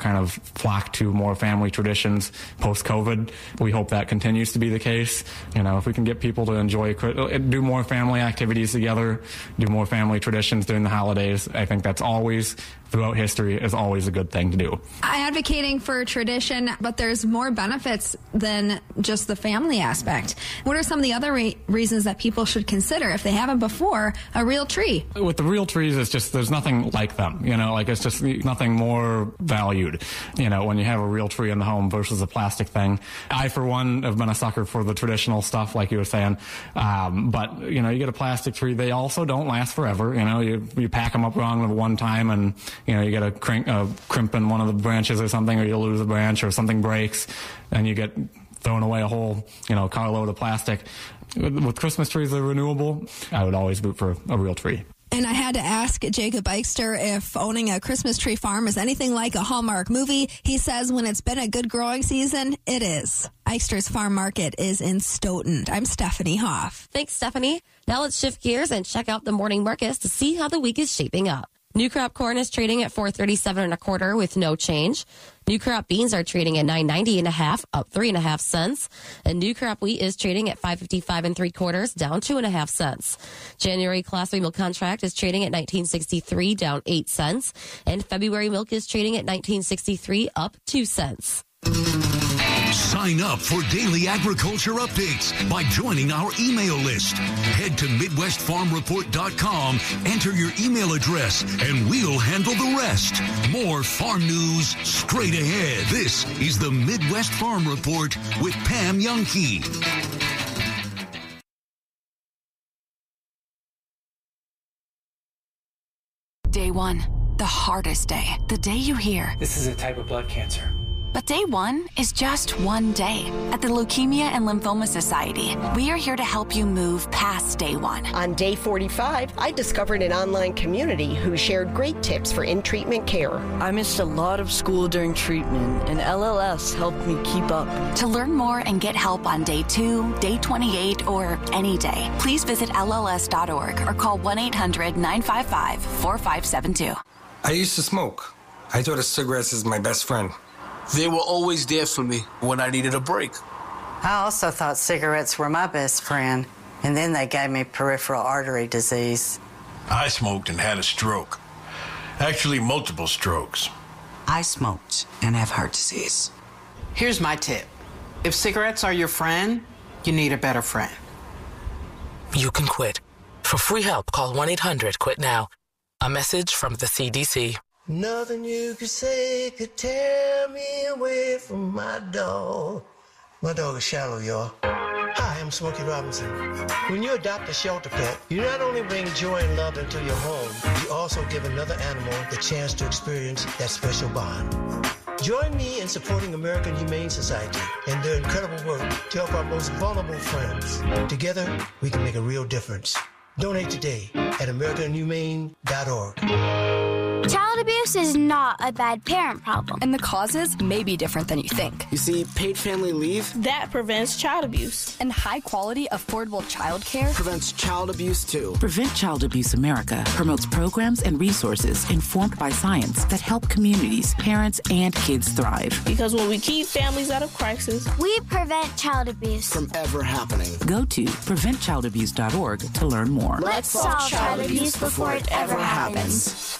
flock to more family traditions post-COVID. We hope that continues to be the case. If we can get people to do more family activities together, do more family traditions during the holidays, I think that's always, throughout history, is always a good thing to do. I'm advocating for tradition, but there's more benefits than just the family aspect. What are some of the other reasons that people should consider, if they haven't before, a real tree? With the real trees, it's just, there's nothing like them. It's just nothing more valued, when you have a real tree in the home versus a plastic thing. I, for one, have been a sucker for the traditional stuff, like you were saying. But, you get a plastic tree, they also don't last forever. You pack them up wrong at one time and, you get a crimp in one of the branches or something, or you lose a branch or something breaks, and you get thrown away a whole, carload of plastic. With Christmas trees, they're renewable. I would always root for a real tree. And I had to ask Jacob Eichster if owning a Christmas tree farm is anything like a Hallmark movie. He says when it's been a good growing season, it is. Eichster's Farm Market is in Stoughton. I'm Stephanie Hoff. Thanks, Stephanie. Now let's shift gears and check out the morning markets to see how the week is shaping up. New crop corn is trading at $4.37 1/4 with no change. New crop beans are trading at $9.90 1/2, up 3.5 cents. And new crop wheat is trading at $5.55 3/4, down 2.5 cents. January Class 3 milk contract is trading at $19.63, down 8 cents. And February milk is trading at $19.63, up 2 cents. Sign up for daily agriculture updates by joining our email list. Head to MidwestFarmReport.com, enter your email address, and we'll handle the rest. More farm news straight ahead. This is the Midwest Farm Report with Pam Youngkey. Day one, the hardest day. The day you hear, "This is a type of blood cancer." But day one is just one day. At the Leukemia and Lymphoma Society, we are here to help you move past day one. On day 45, I discovered an online community who shared great tips for in-treatment care. I missed a lot of school during treatment, and LLS helped me keep up. To learn more and get help on day 2, day 28, or any day, please visit LLS.org or call 1-800-955-4572. I used to smoke. I thought of cigarettes as my best friend. They were always there for me when I needed a break. I also thought cigarettes were my best friend, and then they gave me peripheral artery disease. I smoked and had a stroke. Actually, multiple strokes. I smoked and have heart disease. Here's my tip. If cigarettes are your friend, you need a better friend. You can quit. For free help, call 1-800-QUIT-NOW. A message from the CDC. Nothing you could say could tear me away from my dog. My dog is Shallow, y'all. Hi, I'm Smokey Robinson. When you adopt a shelter pet, you not only bring joy and love into your home, you also give another animal the chance to experience that special bond. Join me in supporting American Humane Society and their incredible work to help our most vulnerable friends. Together, we can make a real difference. Donate today at AmericanHumane.org. Child abuse is not a bad parent problem. And the causes may be different than you think. You see, paid family leave That prevents child abuse. And high-quality, affordable child care prevents child abuse, too. Prevent Child Abuse America promotes programs and resources informed by science that help communities, parents, and kids thrive. Because when we keep families out of crisis, we prevent child abuse from ever happening. Go to PreventChildAbuse.org to learn more. Let's solve child abuse before it ever happens.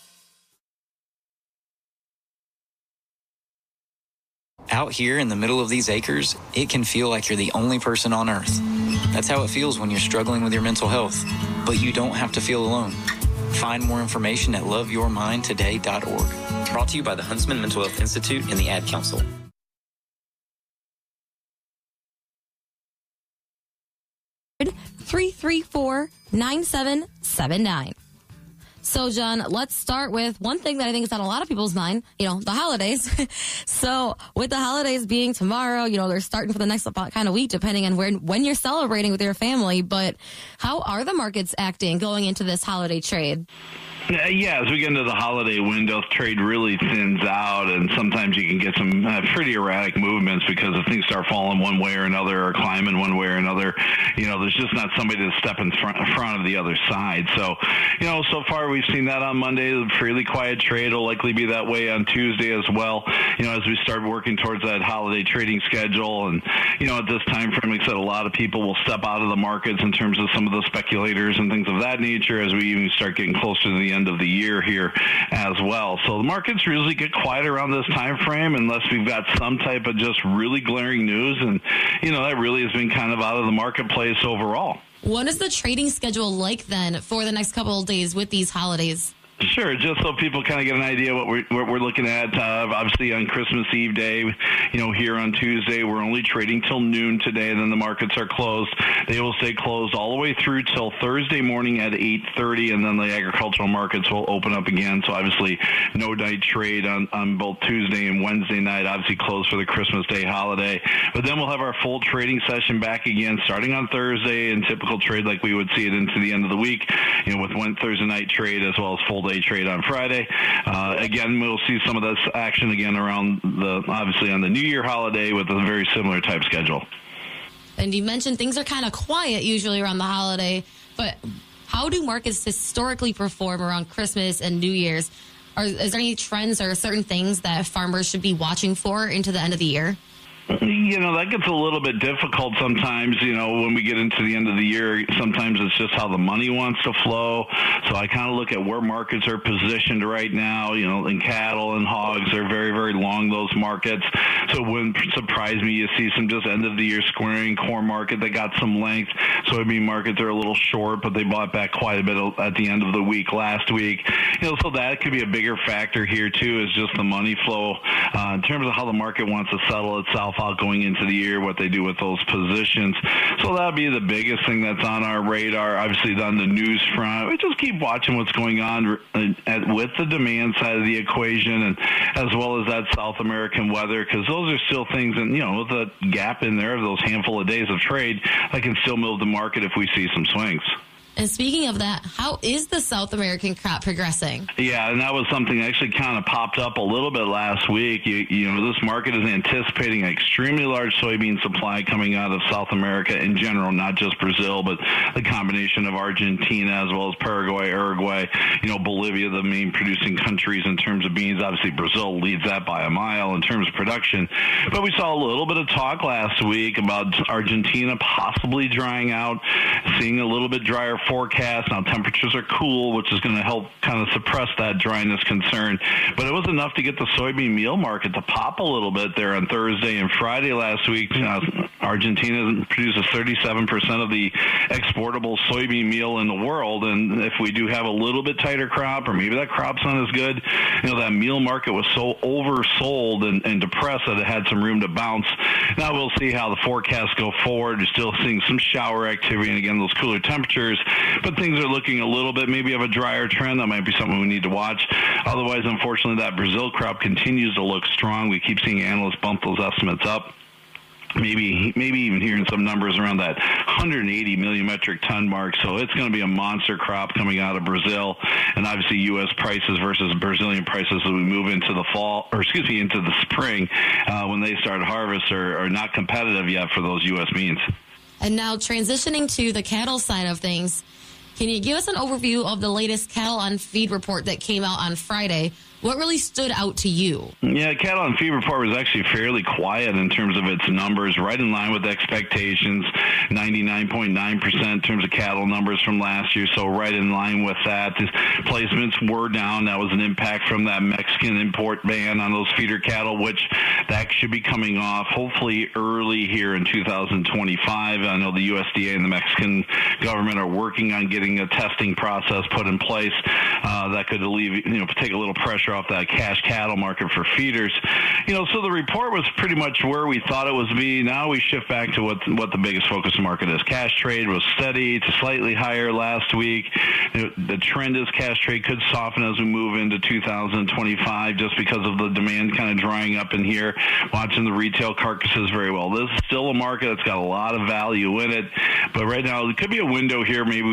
Out here in the middle of these acres, it can feel like you're the only person on earth. That's how it feels when you're struggling with your mental health. But you don't have to feel alone. Find more information at loveyourmindtoday.org. Brought to you by the Huntsman Mental Health Institute and the Ad Council. (334-9779). So, John, let's start with one thing that I think is on a lot of people's mind, the holidays. So with the holidays being tomorrow, they're starting for the next kind of week, depending on when you're celebrating with your family. But how are the markets acting going into this holiday trade? Yeah, as we get into the holiday window, trade really thins out, and sometimes you can get some pretty erratic movements because if things start falling one way or another or climbing one way or another, there's just not somebody to step in front of the other side. So, so far we've seen that on Monday, a fairly quiet trade. Will likely be that way on Tuesday as well, as we start working towards that holiday trading schedule. And, at this time frame, like I said, a lot of people will step out of the markets in terms of some of the speculators and things of that nature as we even start getting closer to the end of the year here as well. So the markets usually get quiet around this time frame unless we've got some type of just really glaring news, and that really has been kind of out of the marketplace overall. What is the trading schedule like then for the next couple of days with these holidays? Sure, just so people kind of get an idea what we're looking at. Obviously, on Christmas Eve day, here on Tuesday, we're only trading till noon today. Then the markets are closed. They will stay closed all the way through till Thursday morning at 8:30, and then the agricultural markets will open up again. So obviously, no night trade on both Tuesday and Wednesday night. Obviously, closed for the Christmas Day holiday. But then we'll have our full trading session back again starting on Thursday, and typical trade like we would see it into the end of the week. With one Thursday night trade as well as full day trade on Friday. Again, we'll see some of this action again around obviously on the New Year holiday with a very similar type schedule. And you mentioned things are kind of quiet usually around the holiday, but how do markets historically perform around Christmas and New Year's? Is there any trends or certain things that farmers should be watching for into the end of the year? That gets a little bit difficult sometimes, when we get into the end of the year. Sometimes it's just how the money wants to flow. So I kind of look at where markets are positioned right now, in cattle and hogs. They're very, very long, those markets. So it wouldn't surprise me you see some just end of the year squaring. Corn market, they got some length. Soybean markets are a little short, but they bought back quite a bit at the end of the week last week. So that could be a bigger factor here too, is just the money flow. In terms of how the market wants to settle itself out going into the year, what they do with those positions. So that'll be the biggest thing that's on our radar. Obviously, on the news front, we just keep watching what's going on with the demand side of the equation, and as well as that South American weather, because those are still things, and with a gap in there of those handful of days of trade, that can still move the market if we see some swings. And speaking of that, how is the South American crop progressing? Yeah, and that was something that actually kind of popped up a little bit last week. This market is anticipating an extremely large soybean supply coming out of South America in general, not just Brazil, but the combination of Argentina as well as Paraguay, Uruguay, Bolivia, the main producing countries in terms of beans. Obviously, Brazil leads that by a mile in terms of production. But we saw a little bit of talk last week about Argentina possibly drying out, seeing a little bit drier forecast. Now temperatures are cool, which is going to help kind of suppress that dryness concern. But it was enough to get the soybean meal market to pop a little bit there on Thursday and Friday last week. Argentina produces 37% of the exportable soybean meal in the world. And if we do have a little bit tighter crop, or maybe that crop's not as good, that meal market was so oversold and depressed that it had some room to bounce. Now we'll see how the forecasts go forward. You're still seeing some shower activity, and again, those cooler temperatures. But things are looking a little bit maybe of a drier trend. That might be something we need to watch. Otherwise, unfortunately, that Brazil crop continues to look strong. We keep seeing analysts bump those estimates up. Maybe even hearing some numbers around that 180 million metric ton mark. So it's going to be a monster crop coming out of Brazil, and obviously U.S. prices versus Brazilian prices as we move into the into the spring when they start harvest are not competitive yet for those U.S. beans. And now transitioning to the cattle side of things, can you give us an overview of the latest cattle on feed report that came out on Friday? What really stood out to you? Yeah, cattle on feed report was actually fairly quiet in terms of its numbers, right in line with expectations, 99.9% in terms of cattle numbers from last year, so right in line with that. The placements were down. That was an impact from that Mexican import ban on those feeder cattle, which that should be coming off hopefully early here in 2025. I know the USDA and the Mexican government are working on getting a testing process put in place that could take a little pressure off that cash cattle market for feeders. So the report was pretty much where we thought it was be. Now we shift back to what the biggest focus market is. Cash trade was steady to slightly higher last week. The trend is cash trade could soften as we move into 2025 just because of the demand kind of drying up in here. Watching the retail carcasses very well. This is still a market that's got a lot of value in it, but right now it could be a window here. Maybe we see some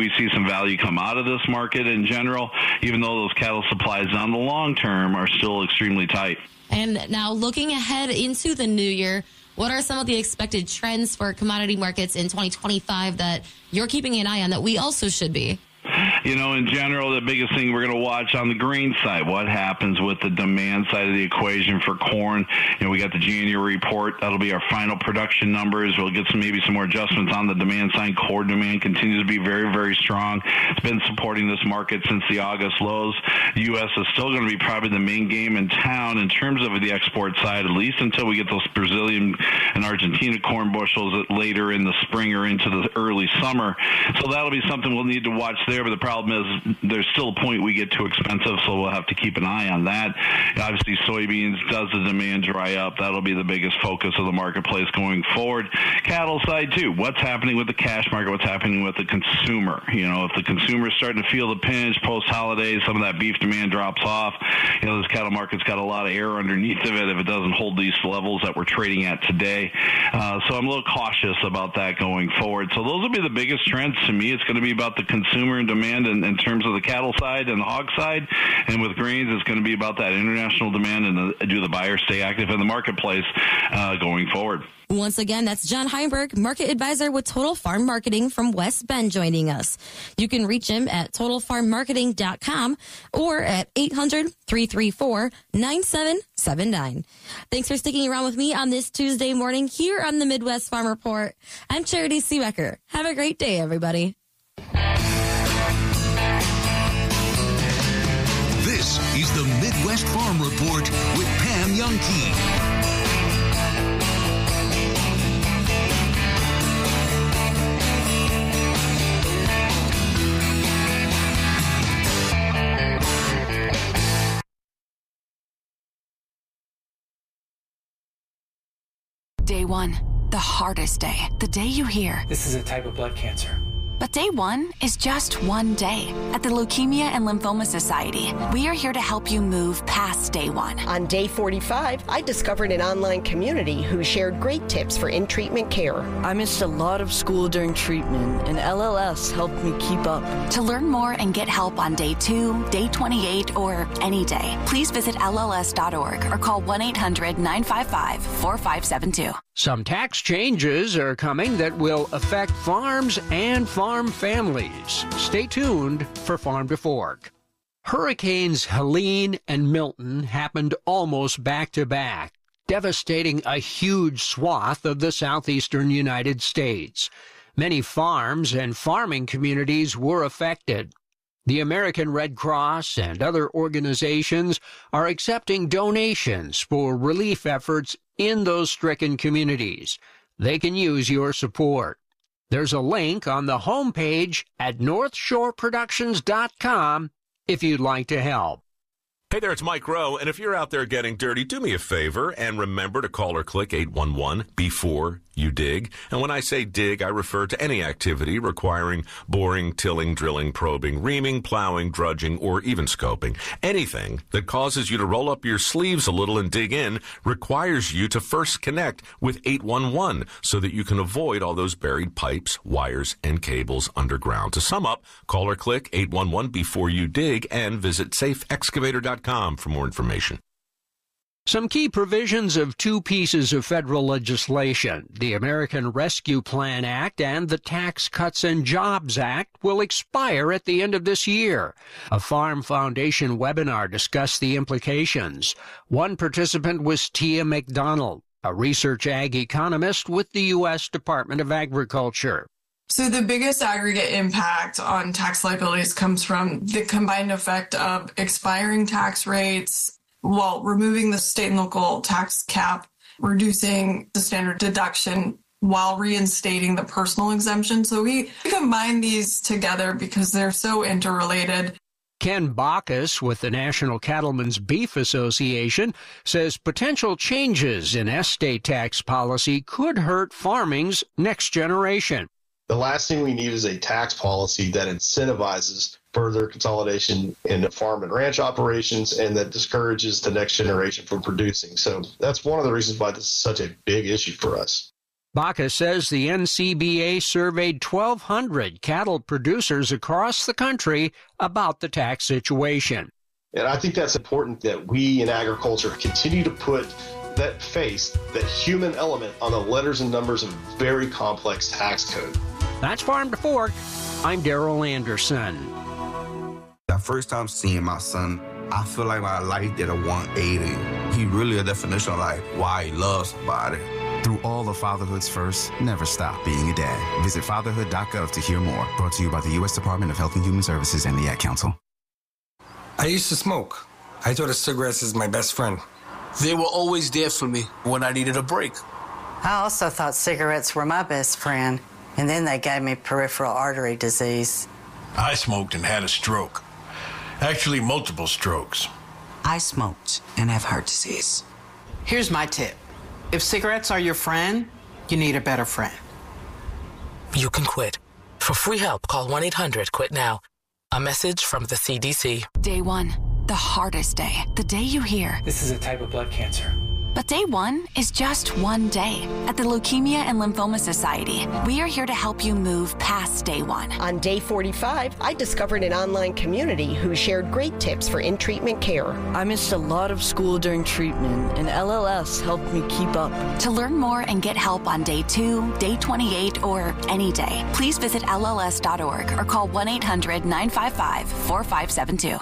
some value come out of this market in general, even though those cattle supplies on the long term are still extremely tight. And now looking ahead into the new year, what are some of the expected trends for commodity markets in 2025 that you're keeping an eye on that we also should be? In general, the biggest thing we're going to watch on the grain side, what happens with the demand side of the equation for corn. We got the January report. That'll be our final production numbers. We'll get maybe some more adjustments on the demand side. Core demand continues to be very, very strong. It's been supporting this market since the August lows. The U.S. is still going to be probably the main game in town in terms of the export side, at least until we get those Brazilian and Argentina corn bushels later in the spring or into the early summer. So that'll be something we'll need to watch there. But the problem is there's still a point we get too expensive, so we'll have to keep an eye on that. Obviously, soybeans, does the demand dry up? That'll be the biggest focus of the marketplace going forward. Cattle side, too. What's happening with the cash market? What's happening with the consumer? If the consumer's starting to feel the pinch post-holidays, some of that beef demand drops off. This cattle market's got a lot of air underneath of it if it doesn't hold these levels that we're trading at today. So I'm a little cautious about that going forward. So those will be the biggest trends to me. It's going to be about the consumer and demand in terms of the cattle side and the hog side. And with grains, it's going to be about that international demand and do the buyers stay active in the marketplace going forward. Once again, that's John Heinberg, market advisor with Total Farm Marketing from West Bend, joining us. You can reach him at totalfarmmarketing.com or at 800-334-9779. Thanks for sticking around with me on this Tuesday morning here on the Midwest Farm Report. I'm Charity Seebecker. Have a great day, everybody. This is the Midwest Farm Report with Pam Youngkey. Day one, the hardest day. The day you hear, this is a type of blood cancer. But day one is just one day. At the Leukemia and Lymphoma Society, we are here to help you move past day one. On day 45, I discovered an online community who shared great tips for in-treatment care. I missed a lot of school during treatment, and LLS helped me keep up. To learn more and get help on day 2, day 28, or any day, please visit LLS.org or call 1-800-955-4572. Some tax changes are coming that will affect farms and farm families. Stay tuned for Farm to Fork. Hurricanes Helene and Milton happened almost back-to-back, devastating a huge swath of the southeastern United States. Many farms and farming communities were affected. The American Red Cross and other organizations are accepting donations for relief efforts in those stricken communities. They can use your support. There's a link on the homepage at northshoreproductions.com if you'd like to help. Hey there, it's Mike Rowe, and if you're out there getting dirty, do me a favor and remember to call or click 811 before you dig. And when I say dig, I refer to any activity requiring boring, tilling, drilling, probing, reaming, plowing, drudging, or even scoping. Anything that causes you to roll up your sleeves a little and dig in requires you to first connect with 811 so that you can avoid all those buried pipes, wires, and cables underground. To sum up, call or click 811 before you dig and visit safeexcavator.com for more information. Some key provisions of two pieces of federal legislation, the American Rescue Plan Act and the Tax Cuts and Jobs Act, will expire at the end of this year. A Farm Foundation webinar discussed the implications. One participant was Tia McDonald, a research ag economist with the U.S. Department of Agriculture. So the biggest aggregate impact on tax liabilities comes from the combined effect of expiring tax rates, while removing the state and local tax cap, reducing the standard deduction while reinstating the personal exemption. So we combine these together because they're so interrelated. Ken Bacchus with the National Cattlemen's Beef Association says potential changes in estate tax policy could hurt farming's next generation. The last thing we need is a tax policy that incentivizes further consolidation in farm and ranch operations and that discourages the next generation from producing. So that's one of the reasons why this is such a big issue for us. Baca says the NCBA surveyed 1,200 cattle producers across the country about the tax situation. And I think that's important that we in agriculture continue to put that face, that human element on the letters and numbers of a very complex tax code. That's Farm to Fork. I'm Daryl Anderson. The first time seeing my son, I feel like my life did a 180. He really a definition of like why he loves somebody. Through all of fatherhood's first, never stop being a dad. Visit fatherhood.gov to hear more. Brought to you by the U.S. Department of Health and Human Services and the Ad Council. I used to smoke. I thought of cigarettes as my best friend. They were always there for me when I needed a break. I also thought cigarettes were my best friend, and then they gave me peripheral artery disease. I smoked and had a stroke. Actually, multiple strokes. I smoked and have heart disease. Here's my tip. If cigarettes are your friend, you need a better friend. You can quit. For free help, call 1-800-QUIT-NOW. A message from the CDC. Day one, the hardest day. The day you hear, this is a type of blood cancer. But day one is just one day. At the Leukemia and Lymphoma Society, we are here to help you move past day one. On day 45, I discovered an online community who shared great tips for in-treatment care. I missed a lot of school during treatment, and LLS helped me keep up. To learn more and get help on day 2, day 28, or any day, please visit LLS.org or call 1-800-955-4572.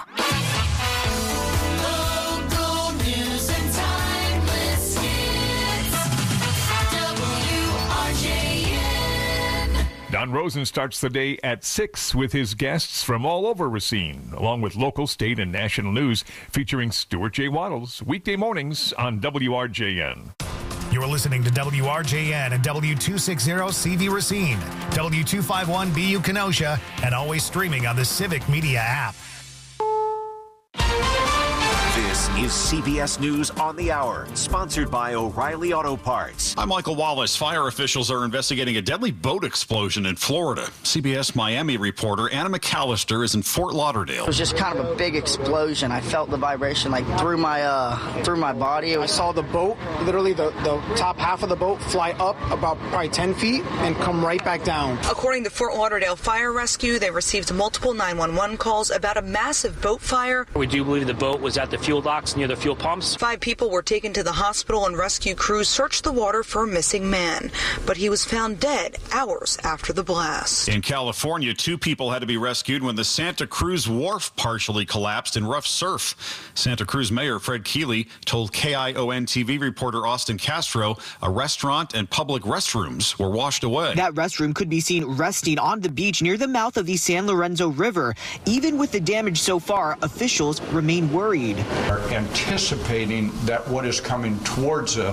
Don Rosen starts the day at 6 with his guests from all over Racine, along with local, state, and national news, featuring Stuart J. Waddles, weekday mornings on WRJN. You're listening to WRJN and W260CV Racine, W251BU Kenosha, and always streaming on the Civic Media app. This is CBS News on the Hour, sponsored by O'Reilly Auto Parts. I'm Michael Wallace. Fire officials are investigating a deadly boat explosion in Florida. CBS Miami reporter Anna McAllister is in Fort Lauderdale. It was just kind of a big explosion. I felt the vibration like through my body. I saw the boat, literally the top half of the boat fly up about probably 10 feet and come right back down. According to Fort Lauderdale Fire Rescue, they received multiple 911 calls about a massive boat fire. We do believe the boat was at the fuel docks near the fuel pumps. 5 people were taken to the hospital and rescue crews searched the water for a missing man, but he was found dead hours after the blast. In California, 2 people had to be rescued when the Santa Cruz Wharf partially collapsed in rough surf. Santa Cruz Mayor Fred Keeley told KION TV reporter Austin Castro a restaurant and public restrooms were washed away. That restroom could be seen resting on the beach near the mouth of the San Lorenzo River. Even with the damage so far, officials remain worried. Are anticipating that what is coming towards us